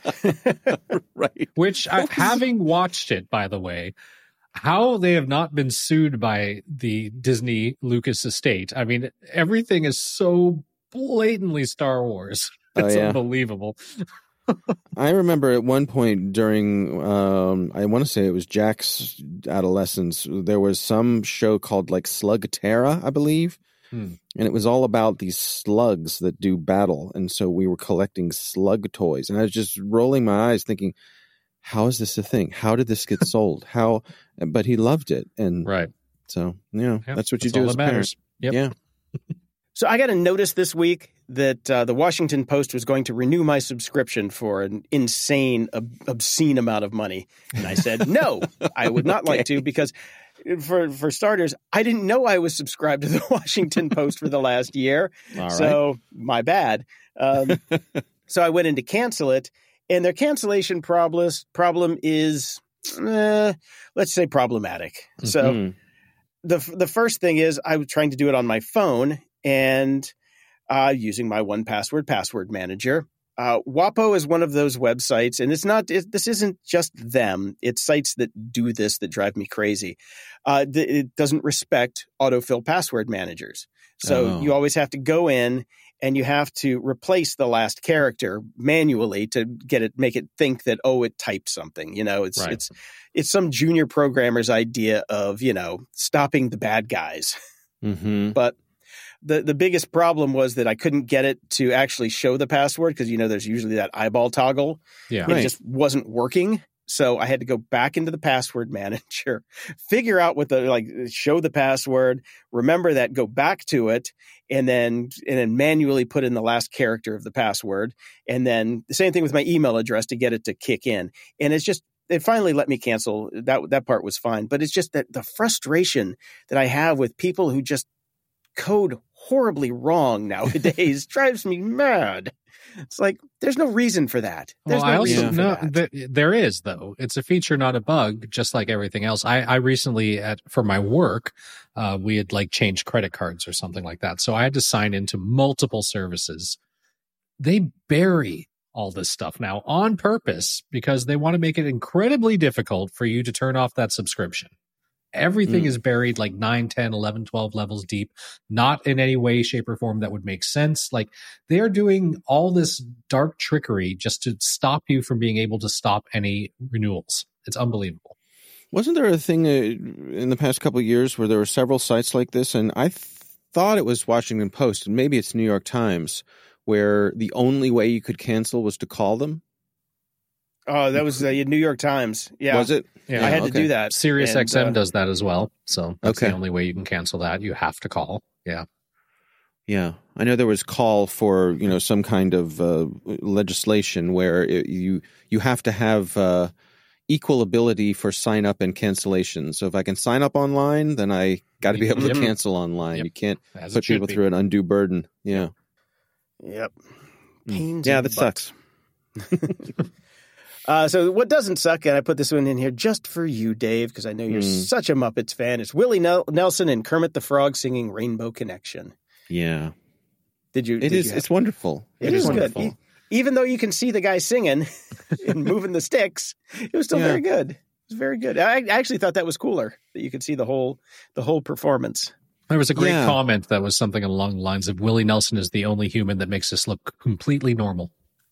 Right. Which, I, having watched it, by the way, how they have not been sued by the Disney Lucas estate. I mean, everything is so blatantly Star Wars. Oh, It's yeah. unbelievable. I remember at one point during, um, I want to say it was Jack's adolescence, there was some show called like Slugterra, I believe. Hmm. And it was all about these slugs that do battle. And so we were collecting slug toys. And I was just rolling my eyes thinking, how is this a thing? How did this get sold? How? But he loved it. And Right. so, yeah, Yep. that's what you That's do all as a that parent. matters. Yep. Yeah. So I got a notice this week that uh, the Washington Post was going to renew my subscription for an insane, ob- obscene amount of money. And I said, no, I would not like to, because for for starters, I didn't know I was subscribed to the Washington Post for the last year. All right. So my bad. Um, so I went in to cancel it, and their cancellation problem, problem is, uh, let's say, problematic. So Mhm. the the first thing is I was trying to do it on my phone, and uh, using my one password password manager. Uh, WAPO is one of those websites, and it's not. It, this isn't just them. It's sites that do this that drive me crazy. Uh, th- it doesn't respect autofill password managers, so Oh. you always have to go in and you have to replace the last character manually to get it, make it think that, oh, it typed something. You know, it's Right. it's it's some junior programmer's idea of, you know, stopping the bad guys. Mhm. But the the biggest problem was that I couldn't get it to actually show the password, because, you know, there's usually that eyeball toggle. Yeah. It Right. just wasn't working. So I had to go back into the password manager, figure out what the, like, show the password, remember that, go back to it, and then and then manually put in the last character of the password. And then the same thing with my email address to get it to kick in. And it's just it finally let me cancel. That that part was fine. But it's just that the frustration that I have with people who just code horribly wrong nowadays drives me mad. It's like, there's no reason for that. There's well, no I also, reason for no, that. th- there is, though. It's a feature, not a bug, just like everything else. I, I recently, at for my work, uh, we had like changed credit cards or something like that. So I had to sign into multiple services. They bury all this stuff now on purpose because they want to make it incredibly difficult for you to turn off that subscription. Everything mm. is buried like nine, ten, eleven, twelve levels deep, not in any way, shape, or form that would make sense. Like they're doing all this dark trickery just to stop you from being able to stop any renewals. It's unbelievable. Wasn't there a thing uh, in the past couple of years where there were several sites like this? And I th- thought it was Washington Post, and maybe it's New York Times, where the only way you could cancel was to call them. Oh, that was the New York Times. Yeah. Was it? Yeah, I had okay. to do that. Sirius and, X M uh, does that as well. So that's okay. the only way you can cancel that. You have to call. Yeah. Yeah. I know there was call for, you know, some kind of uh, legislation where it, you you have to have uh, equal ability for sign up and cancellation. So if I can sign up online, then I got to be able Yep. to cancel online. Yep. You can't As put it should people be. through an undue burden. Yeah. Yep. Pains Yeah, in the that butt. sucks. Uh, so what doesn't suck, and I put this one in here just for you, Dave, because I know you're Mm. such a Muppets fan. It's Willie Nel- Nelson and Kermit the Frog singing Rainbow Connection. Yeah. Did you? It did is. you have- It's wonderful. It, It is is good. wonderful. E- even though you can see the guy singing and moving the sticks, it was still Yeah. very good. It was very good. I I actually thought that was cooler, that you could see the whole the whole performance. There was a great Yeah. comment that was something along the lines of Willie Nelson is the only human that makes us look completely normal.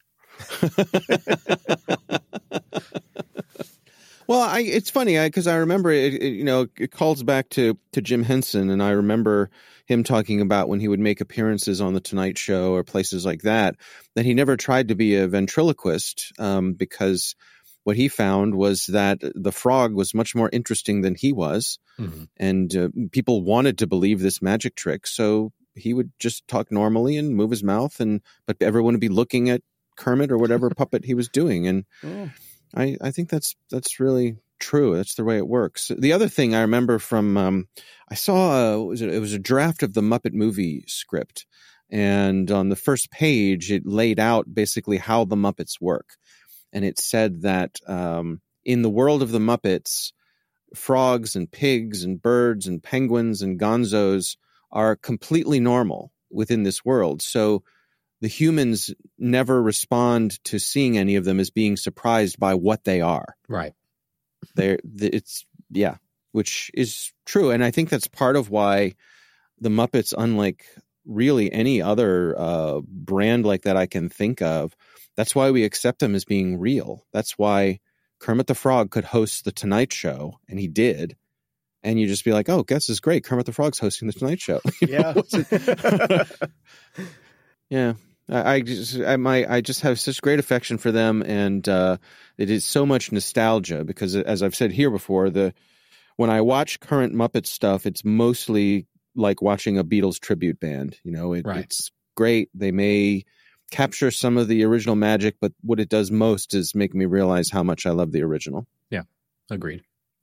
Well, I, it's funny because I, I remember it, it. You know, it calls back to to Jim Henson, and I remember him talking about when he would make appearances on the Tonight Show or places like that, that he never tried to be a ventriloquist um, because what he found was that the frog was much more interesting than he was, Mm-hmm. and uh, people wanted to believe this magic trick, so he would just talk normally and move his mouth, and but everyone would be looking at Kermit or whatever puppet he was doing, and. Yeah. I, I think that's that's really true. That's the way it works. The other thing I remember from um, I saw a, was it, it was a draft of the Muppet movie script, and on the first page it laid out basically how the Muppets work, and it said that um, in the world of the Muppets, frogs and pigs and birds and penguins and gonzos are completely normal within this world. So the humans never respond to seeing any of them as being surprised by what they are. Right. They're, it's, yeah, which is true. And I think that's part of why the Muppets, unlike really any other uh, brand like that I can think of, that's why we accept them as being real. That's why Kermit the Frog could host the Tonight Show, and he did. And you just be like, oh, guess is great. Kermit the Frog's hosting the Tonight Show. You know? Yeah. Yeah. I, I just I my I just have such great affection for them, and uh, it is so much nostalgia because, as I've said here before, the when I watch current Muppet stuff, it's mostly like watching a Beatles tribute band. You know, it, Right. it's great. They may capture some of the original magic, but what it does most is make me realize how much I love the original. Agreed.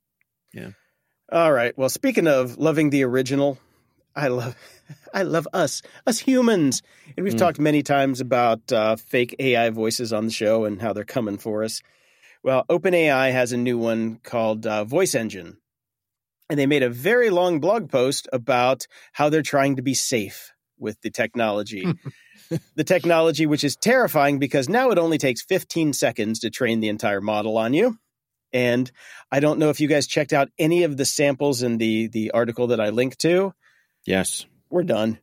All right. Well, speaking of loving the original, I love, I love us, us humans. And we've Mm. talked many times about uh, fake A I voices on the show and how they're coming for us. Well, OpenAI has a new one called uh, Voice Engine. And they made a very long blog post about how they're trying to be safe with the technology. The technology, which is terrifying because now it only takes fifteen seconds to train the entire model on you. And I don't know if you guys checked out any of the samples in the the article that I linked to. Yes. We're done.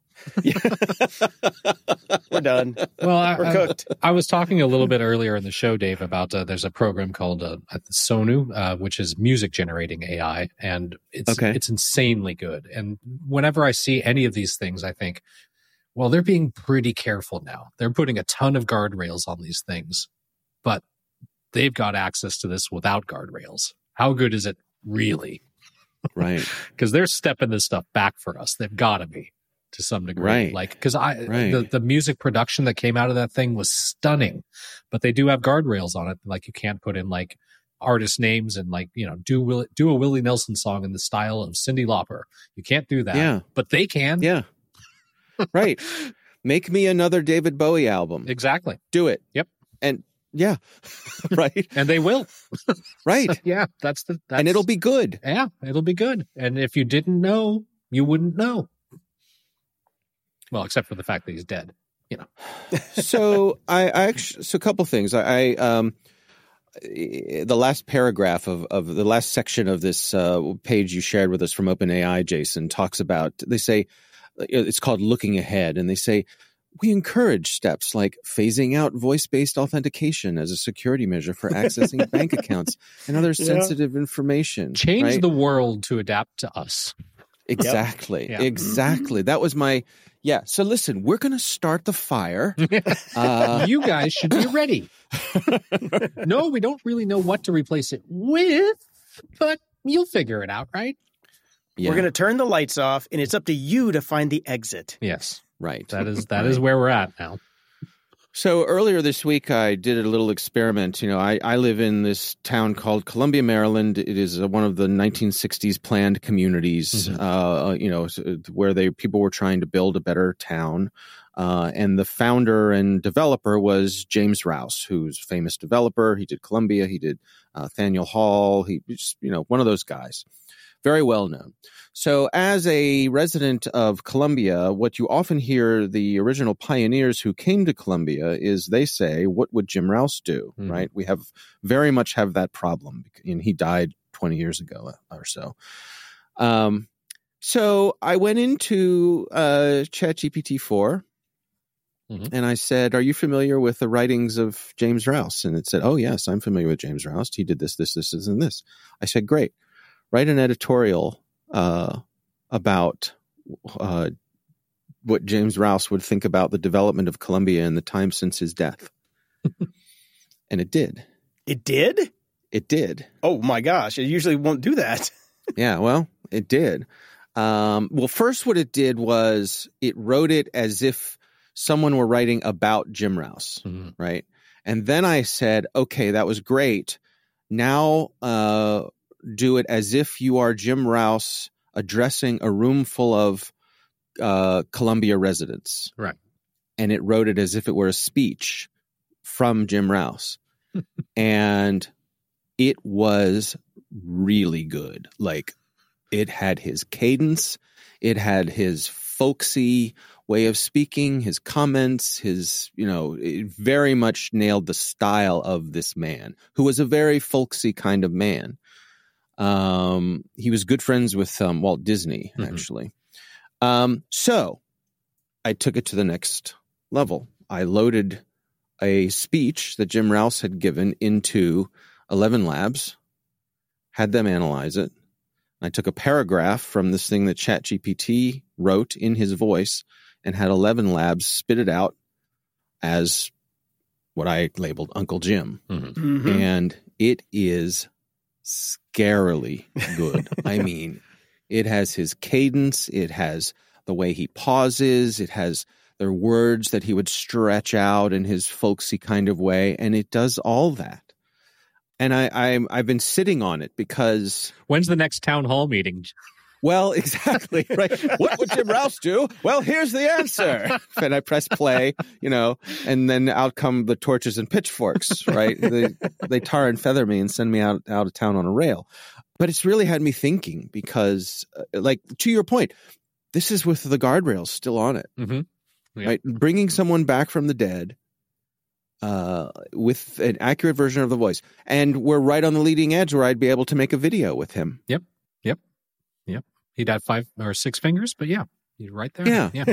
We're done. Well, I, We're I- cooked. I was talking a little bit earlier in the show, Dave, about uh, there's a program called uh, Sonu, uh, which is music generating A I, and it's Okay. it's insanely good. And whenever I see any of these things, I think, well, they're being pretty careful now. They're putting a ton of guardrails on these things, but they've got access to this without guardrails. How good is it really? Right. Because they're stepping this stuff back for us. They've got to be to some degree. Right. Like, because I Right. the, the music production that came out of that thing was stunning, but they do have guardrails on it. Like you can't put in like artist names and like, you know, do Will, do a Willie Nelson song in the style of Cyndi Lauper. You can't do that. Yeah. But they can. Yeah. Right. Make me another David Bowie album. Exactly. Do it. Yep. And yeah. Right. And they will. Right. Yeah. That's the, that's, and it'll be good. Yeah. It'll be good. And if you didn't know, you wouldn't know. Well, except for the fact that he's dead, you know. so I, I actually, so a couple things. I, I um, the last paragraph of, of the last section of this uh, page you shared with us from OpenAI, Jason, talks about, they say, it's called Looking Ahead, and they say, we encourage steps like phasing out voice-based authentication as a security measure for accessing bank accounts and other yeah. sensitive information. Change right? the world to adapt to us. Exactly. Yep. Exactly. That was my, yeah. So listen, we're going to start the fire. uh, you guys should be ready. No, we don't really know what to replace it with, but you'll figure it out, right? Yeah. We're going to turn the lights off, and it's up to you to find the exit. Yes. Right. That is, that is where we're at now. So earlier this week, I did a little experiment. You know, I, I live in this town called Columbia, Maryland. It is one of the nineteen sixties planned communities, mm-hmm. uh, you know, where they people were trying to build a better town. Uh, and the founder and developer was James Rouse, who's a famous developer. He did Columbia. He did uh, Faneuil Hall. He just, you know, one of those guys. Very well known. So as a resident of Columbia, what you often hear the original pioneers who came to Columbia is they say, what would Jim Rouse do, mm-hmm. right? We have very much have that problem. And he died twenty years ago or so. Um, so I went into uh, ChatGPT four mm-hmm. and I said, are you familiar with the writings of James Rouse? And it said, oh, yes, I'm familiar with James Rouse. He did this, this, this, this, and this. I said, great. Write an editorial uh, about uh, what James Rouse would think about the development of Columbia in the time since his death. And it did. It did? It did. Oh, my gosh. It usually won't do that. Yeah, well, it did. Um, well, first what it did was it wrote it as if someone were writing about Jim Rouse, mm-hmm. right? And then I said, okay, that was great. Now... Uh, do it as if you are Jim Rouse addressing a room full of uh, Columbia residents. Right. And it wrote it as if it were a speech from Jim Rouse. And it was really good. Like, it had his cadence. It had his folksy way of speaking, his comments, his, you know, it very much nailed the style of this man, who was a very folksy kind of man. Um, he was good friends with um, Walt Disney, actually. Mm-hmm. Um, so I took it to the next level. I loaded a speech that Jim Rouse had given into Eleven Labs, had them analyze it. I took a paragraph from this thing that ChatGPT wrote in his voice and had Eleven Labs spit it out as what I labeled Uncle Jim. Mm-hmm. Mm-hmm. And it is scarily good. I mean, it has his cadence. It has the way he pauses. It has their words that he would stretch out in his folksy kind of way. And it does all that. And I, I'm, I've been sitting on it because... When's the next town hall meeting? Well, exactly, right. What would Jim Rouse do? Well, here's the answer. And I press play, you know, and then out come the torches and pitchforks, right? They, they tar and feather me and send me out, out of town on a rail. But it's really had me thinking because, uh, like, to your point, this is with the guardrails still on it, mm-hmm. yeah. right? Bringing someone back from the dead uh, with an accurate version of the voice. And we're right on the leading edge where I'd be able to make a video with him. Yep. Yep. Yep. He'd have five or six fingers, but yeah, you're right there. Yeah. Yeah.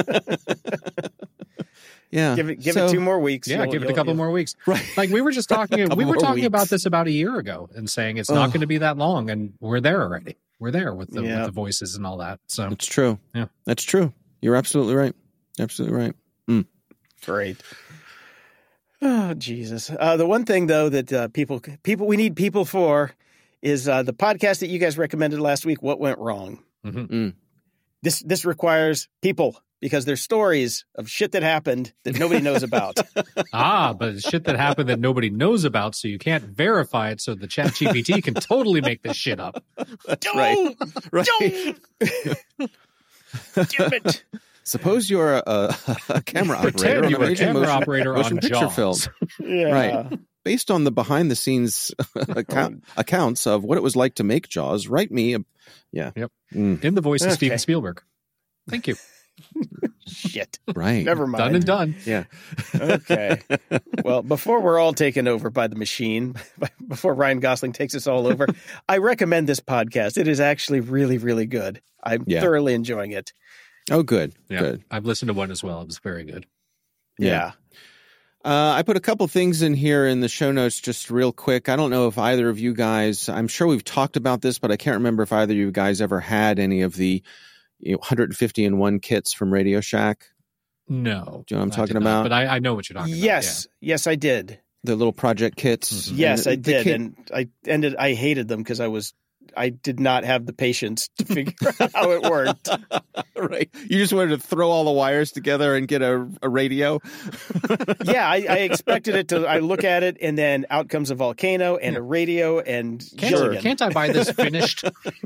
yeah. Give it, give so, it two more weeks. Yeah. You'll, give it a couple you'll, more weeks. Right. Like we were just talking, we were talking weeks. about this about a year ago and saying it's not going to be that long. And we're there already. We're there with the, yeah. with the voices and all that. So it's true. Yeah. That's true. You're absolutely right. Absolutely right. Mm. Great. Oh, Jesus. Uh, the one thing, though, that uh, people, people we need people for is uh, the podcast that you guys recommended last week, What Went Wrong? Mm-hmm. Mm. This this requires people, because they're stories of shit that happened that nobody knows about. Ah, but it's shit that happened that nobody knows about, so you can't verify it, so the Chat G P T can totally make this shit up. Don't! right. Right. Don't! Damn it. Suppose you're a, a camera Pretend operator you on were a a major camera motion, operator motion on picture Jaws. film. Yeah. Right. Based on the behind-the-scenes account, accounts of what it was like to make Jaws, write me a... Yeah. Yep. Mm, In the voice of Okay. Steven Spielberg. Thank you. Shit. right. Never mind. Done and done. Yeah. Okay. Well, before we're all taken over by the machine, before Ryan Gosling takes us all over, I recommend this podcast. It is actually really, really good. I'm Yeah. thoroughly enjoying it. Oh, good. Yeah. Good. I've listened to one as well. It was very good. Yeah. Uh, I put a couple things in here in the show notes just real quick. I don't know if either of you guys, I'm sure we've talked about this, but I can't remember if either of you guys ever had any of the you know, one hundred fifty in one kits from Radio Shack. No. Do you know what I'm I talking did not, about? But I, I know what you're talking Yes. Yes, I did. The little project kits. Mhm. Yes, And I the did. kit- And I ended, I hated them because I was, I did not have the patience to figure out how it worked. Right. You just wanted to throw all the wires together and get a, a radio. Yeah, I, I expected it to, I look at it and then out comes a volcano and a radio and Yeah. Can't, Gilligan. can't I buy this finished?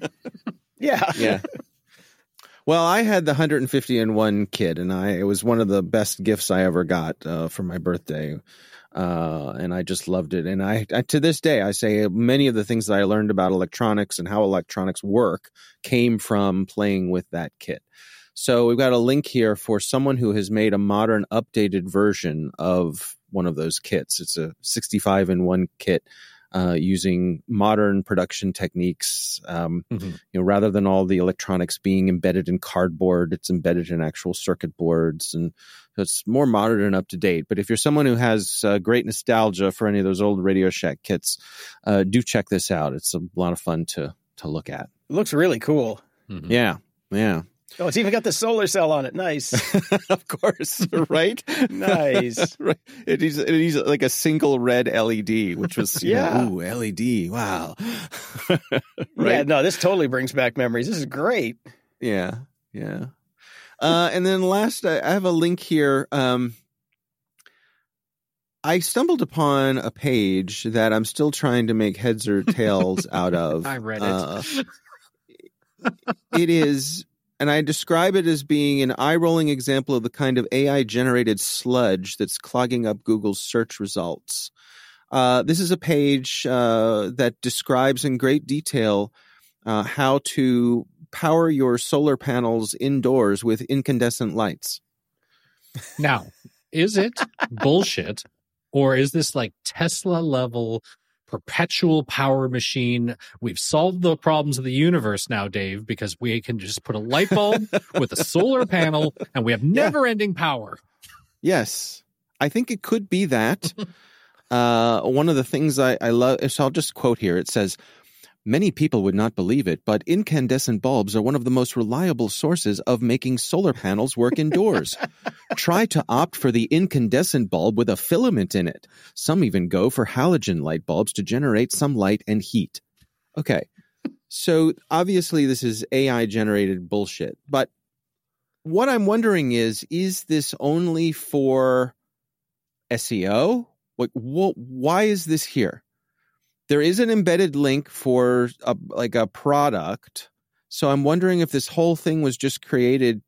Yeah. Yeah. Well, I had the one hundred fifty in one kit, and I it was one of the best gifts I ever got uh, for my birthday, uh, and I just loved it. And I, I, to this day, I say many of the things that I learned about electronics and how electronics work came from playing with that kit. So we've got a link here for someone who has made a modern, updated version of one of those kits. It's a sixty-five in one kit. Uh, using modern production techniques, um, Mhm. you know, rather than all the electronics being embedded in cardboard, it's embedded in actual circuit boards, and so it's more modern and up to date. But if you're someone who has uh, great nostalgia for any of those old Radio Shack kits, uh, do check this out. It's a lot of fun to to look at. It looks really cool. Mhm. Yeah, yeah, Oh, it's even got the solar cell on it. Nice. of course, right? Nice. Right. It is, it is like a single red L E D, which was, you Yeah. know, ooh, L E D. Wow. Yeah, Right. no, this totally brings back memories. This is great. Yeah. Yeah. Uh, and then last, I I have a link here. Um, I stumbled upon a page that I'm still trying to make heads or tails out of. I read it. Uh, it is, and I describe it as being an eye-rolling example of the kind of A I-generated sludge that's clogging up Google's search results. Uh, this is a page uh, that describes in great detail uh, how to power your solar panels indoors with incandescent lights. Now, is it bullshit, or is this like Tesla level perpetual power machine? We've solved the problems of the universe now, Dave, because we can just put a light bulb with a solar panel and we have never ending power. Yes, I think it could be that. uh, one of the things I, I love, so I'll just quote here. It says, "Many people would not believe it, but incandescent bulbs are one of the most reliable sources of making solar panels work indoors. Try to opt for the incandescent bulb with a filament in it. Some even go for halogen light bulbs to generate some light and heat." Okay, so obviously this is A I-generated bullshit, but what I'm wondering is, is this only for S E O? Like, wh- why is this here? There is an embedded link for a, like a product. So I'm wondering if this whole thing was just created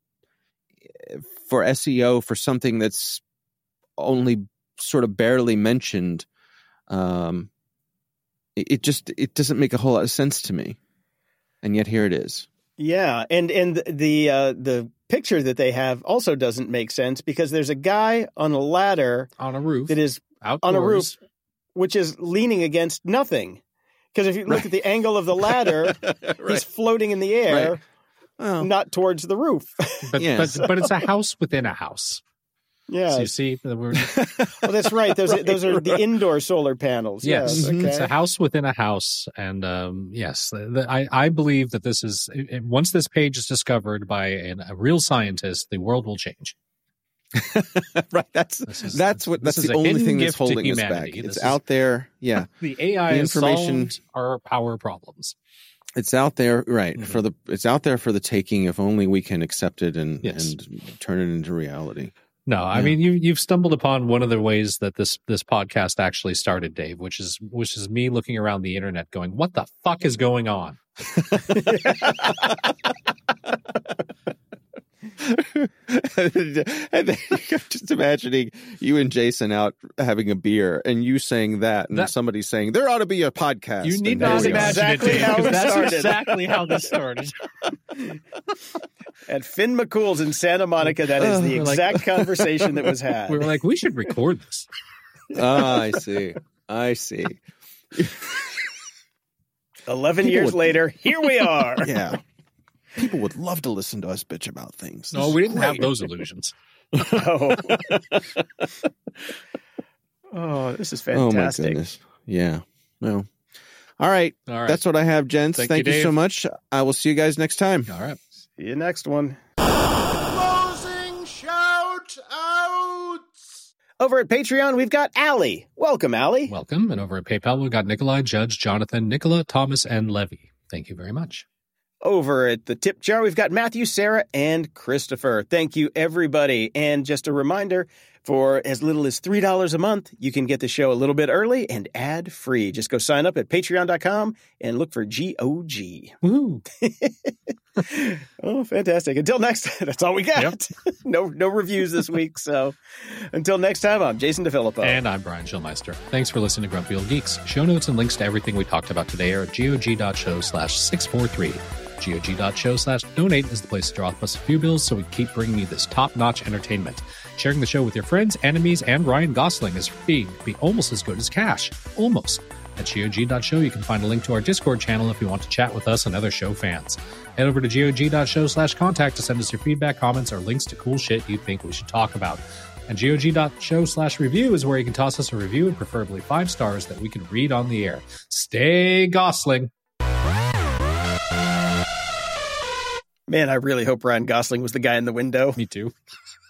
for S E O for something that's only sort of barely mentioned. Um, it, it just, it doesn't make a whole lot of sense to me. And yet here it is. Yeah, and and the uh, the picture that they have also doesn't make sense because there's a guy on a ladder On a roof. that is outdoors. on a roof, which is leaning against nothing. Because if you look Right. at the angle of the ladder, he's floating in the air, Right. Oh, not towards the roof. But, Yes. but, but it's a house within a house. Yeah, So you see, we're, well, that's right. Those Right, those are the right. indoor solar panels. yes, Yes, it's a okay. house within a house. And um, yes, the, the, I, I believe that this is, it, once this page is discovered by an, a real scientist, the world will change. right. That's This is- that's what this that's is the a only hidden thing that's gift to holding us back. humanity. It's This is- out there. Yeah. The A I The has information- solved our power problems. It's out there, right? Mm-hmm. For the it's out there for the taking. If only we can accept it and Yes. and turn it into reality. No, I Yeah. mean you you've stumbled upon one of the ways that this this podcast actually started, Dave, which is which is me looking around the internet going, what the fuck is going on? And then I'm just imagining you and Jason out having a beer and you saying that and That- somebody saying there ought to be a podcast. You need And there not we are. imagine Exactly it, Dave, how because it that's started. exactly how this started. At Finn McCool's in Santa Monica, that is the We're like- exact conversation that was had. We were like, we should record this. Ah, I see. I see. Eleven People years would- later, here we are. Yeah. People would love to listen to us bitch about things. No, This we is didn't have great. those illusions. Oh. Oh, this is Oh my fantastic. goodness. Yeah. No. All right. All right. That's what I have, gents. Thank Thank, you, you, so Dave. much. I will see you guys next time. All right. See you next one. Closing shout outs. Over at Patreon, we've got Allie. Welcome, Allie. Welcome. And over at PayPal, we've got Nikolai, Judge, Jonathan, Nicola, Thomas, and Levy. Thank you very much. Over at the tip jar, we've got Matthew, Sarah, and Christopher. Thank you, everybody. And just a reminder, for as little as three dollars a month, you can get the show a little bit early and ad-free. Just go sign up at patreon dot com and look for G O G. Woo. Oh, fantastic. Until next, that's all we got. Yep. no no reviews this week. So until next time, I'm Jason DeFilippo. And I'm Brian Schulmeister. Thanks for listening to Grumpy Old Geeks. Show notes and links to everything we talked about today are at gog.show slash 643. gog.show slash donate is the place to drop us a few bills so we keep bringing you this top-notch entertainment. Sharing the show with your friends, enemies, and Ryan Gosling is free to be almost as good as cash. Almost. At gog.show, you can find a link to our Discord channel if you want to chat with us and other show fans. Head over to gog.show slash contact to send us your feedback, comments, or links to cool shit you think we should talk about. And gog.show slash review is where you can toss us a review and preferably five stars that we can read on the air. Stay Gosling. Man, I really hope Ryan Gosling was the guy in the window. Me too.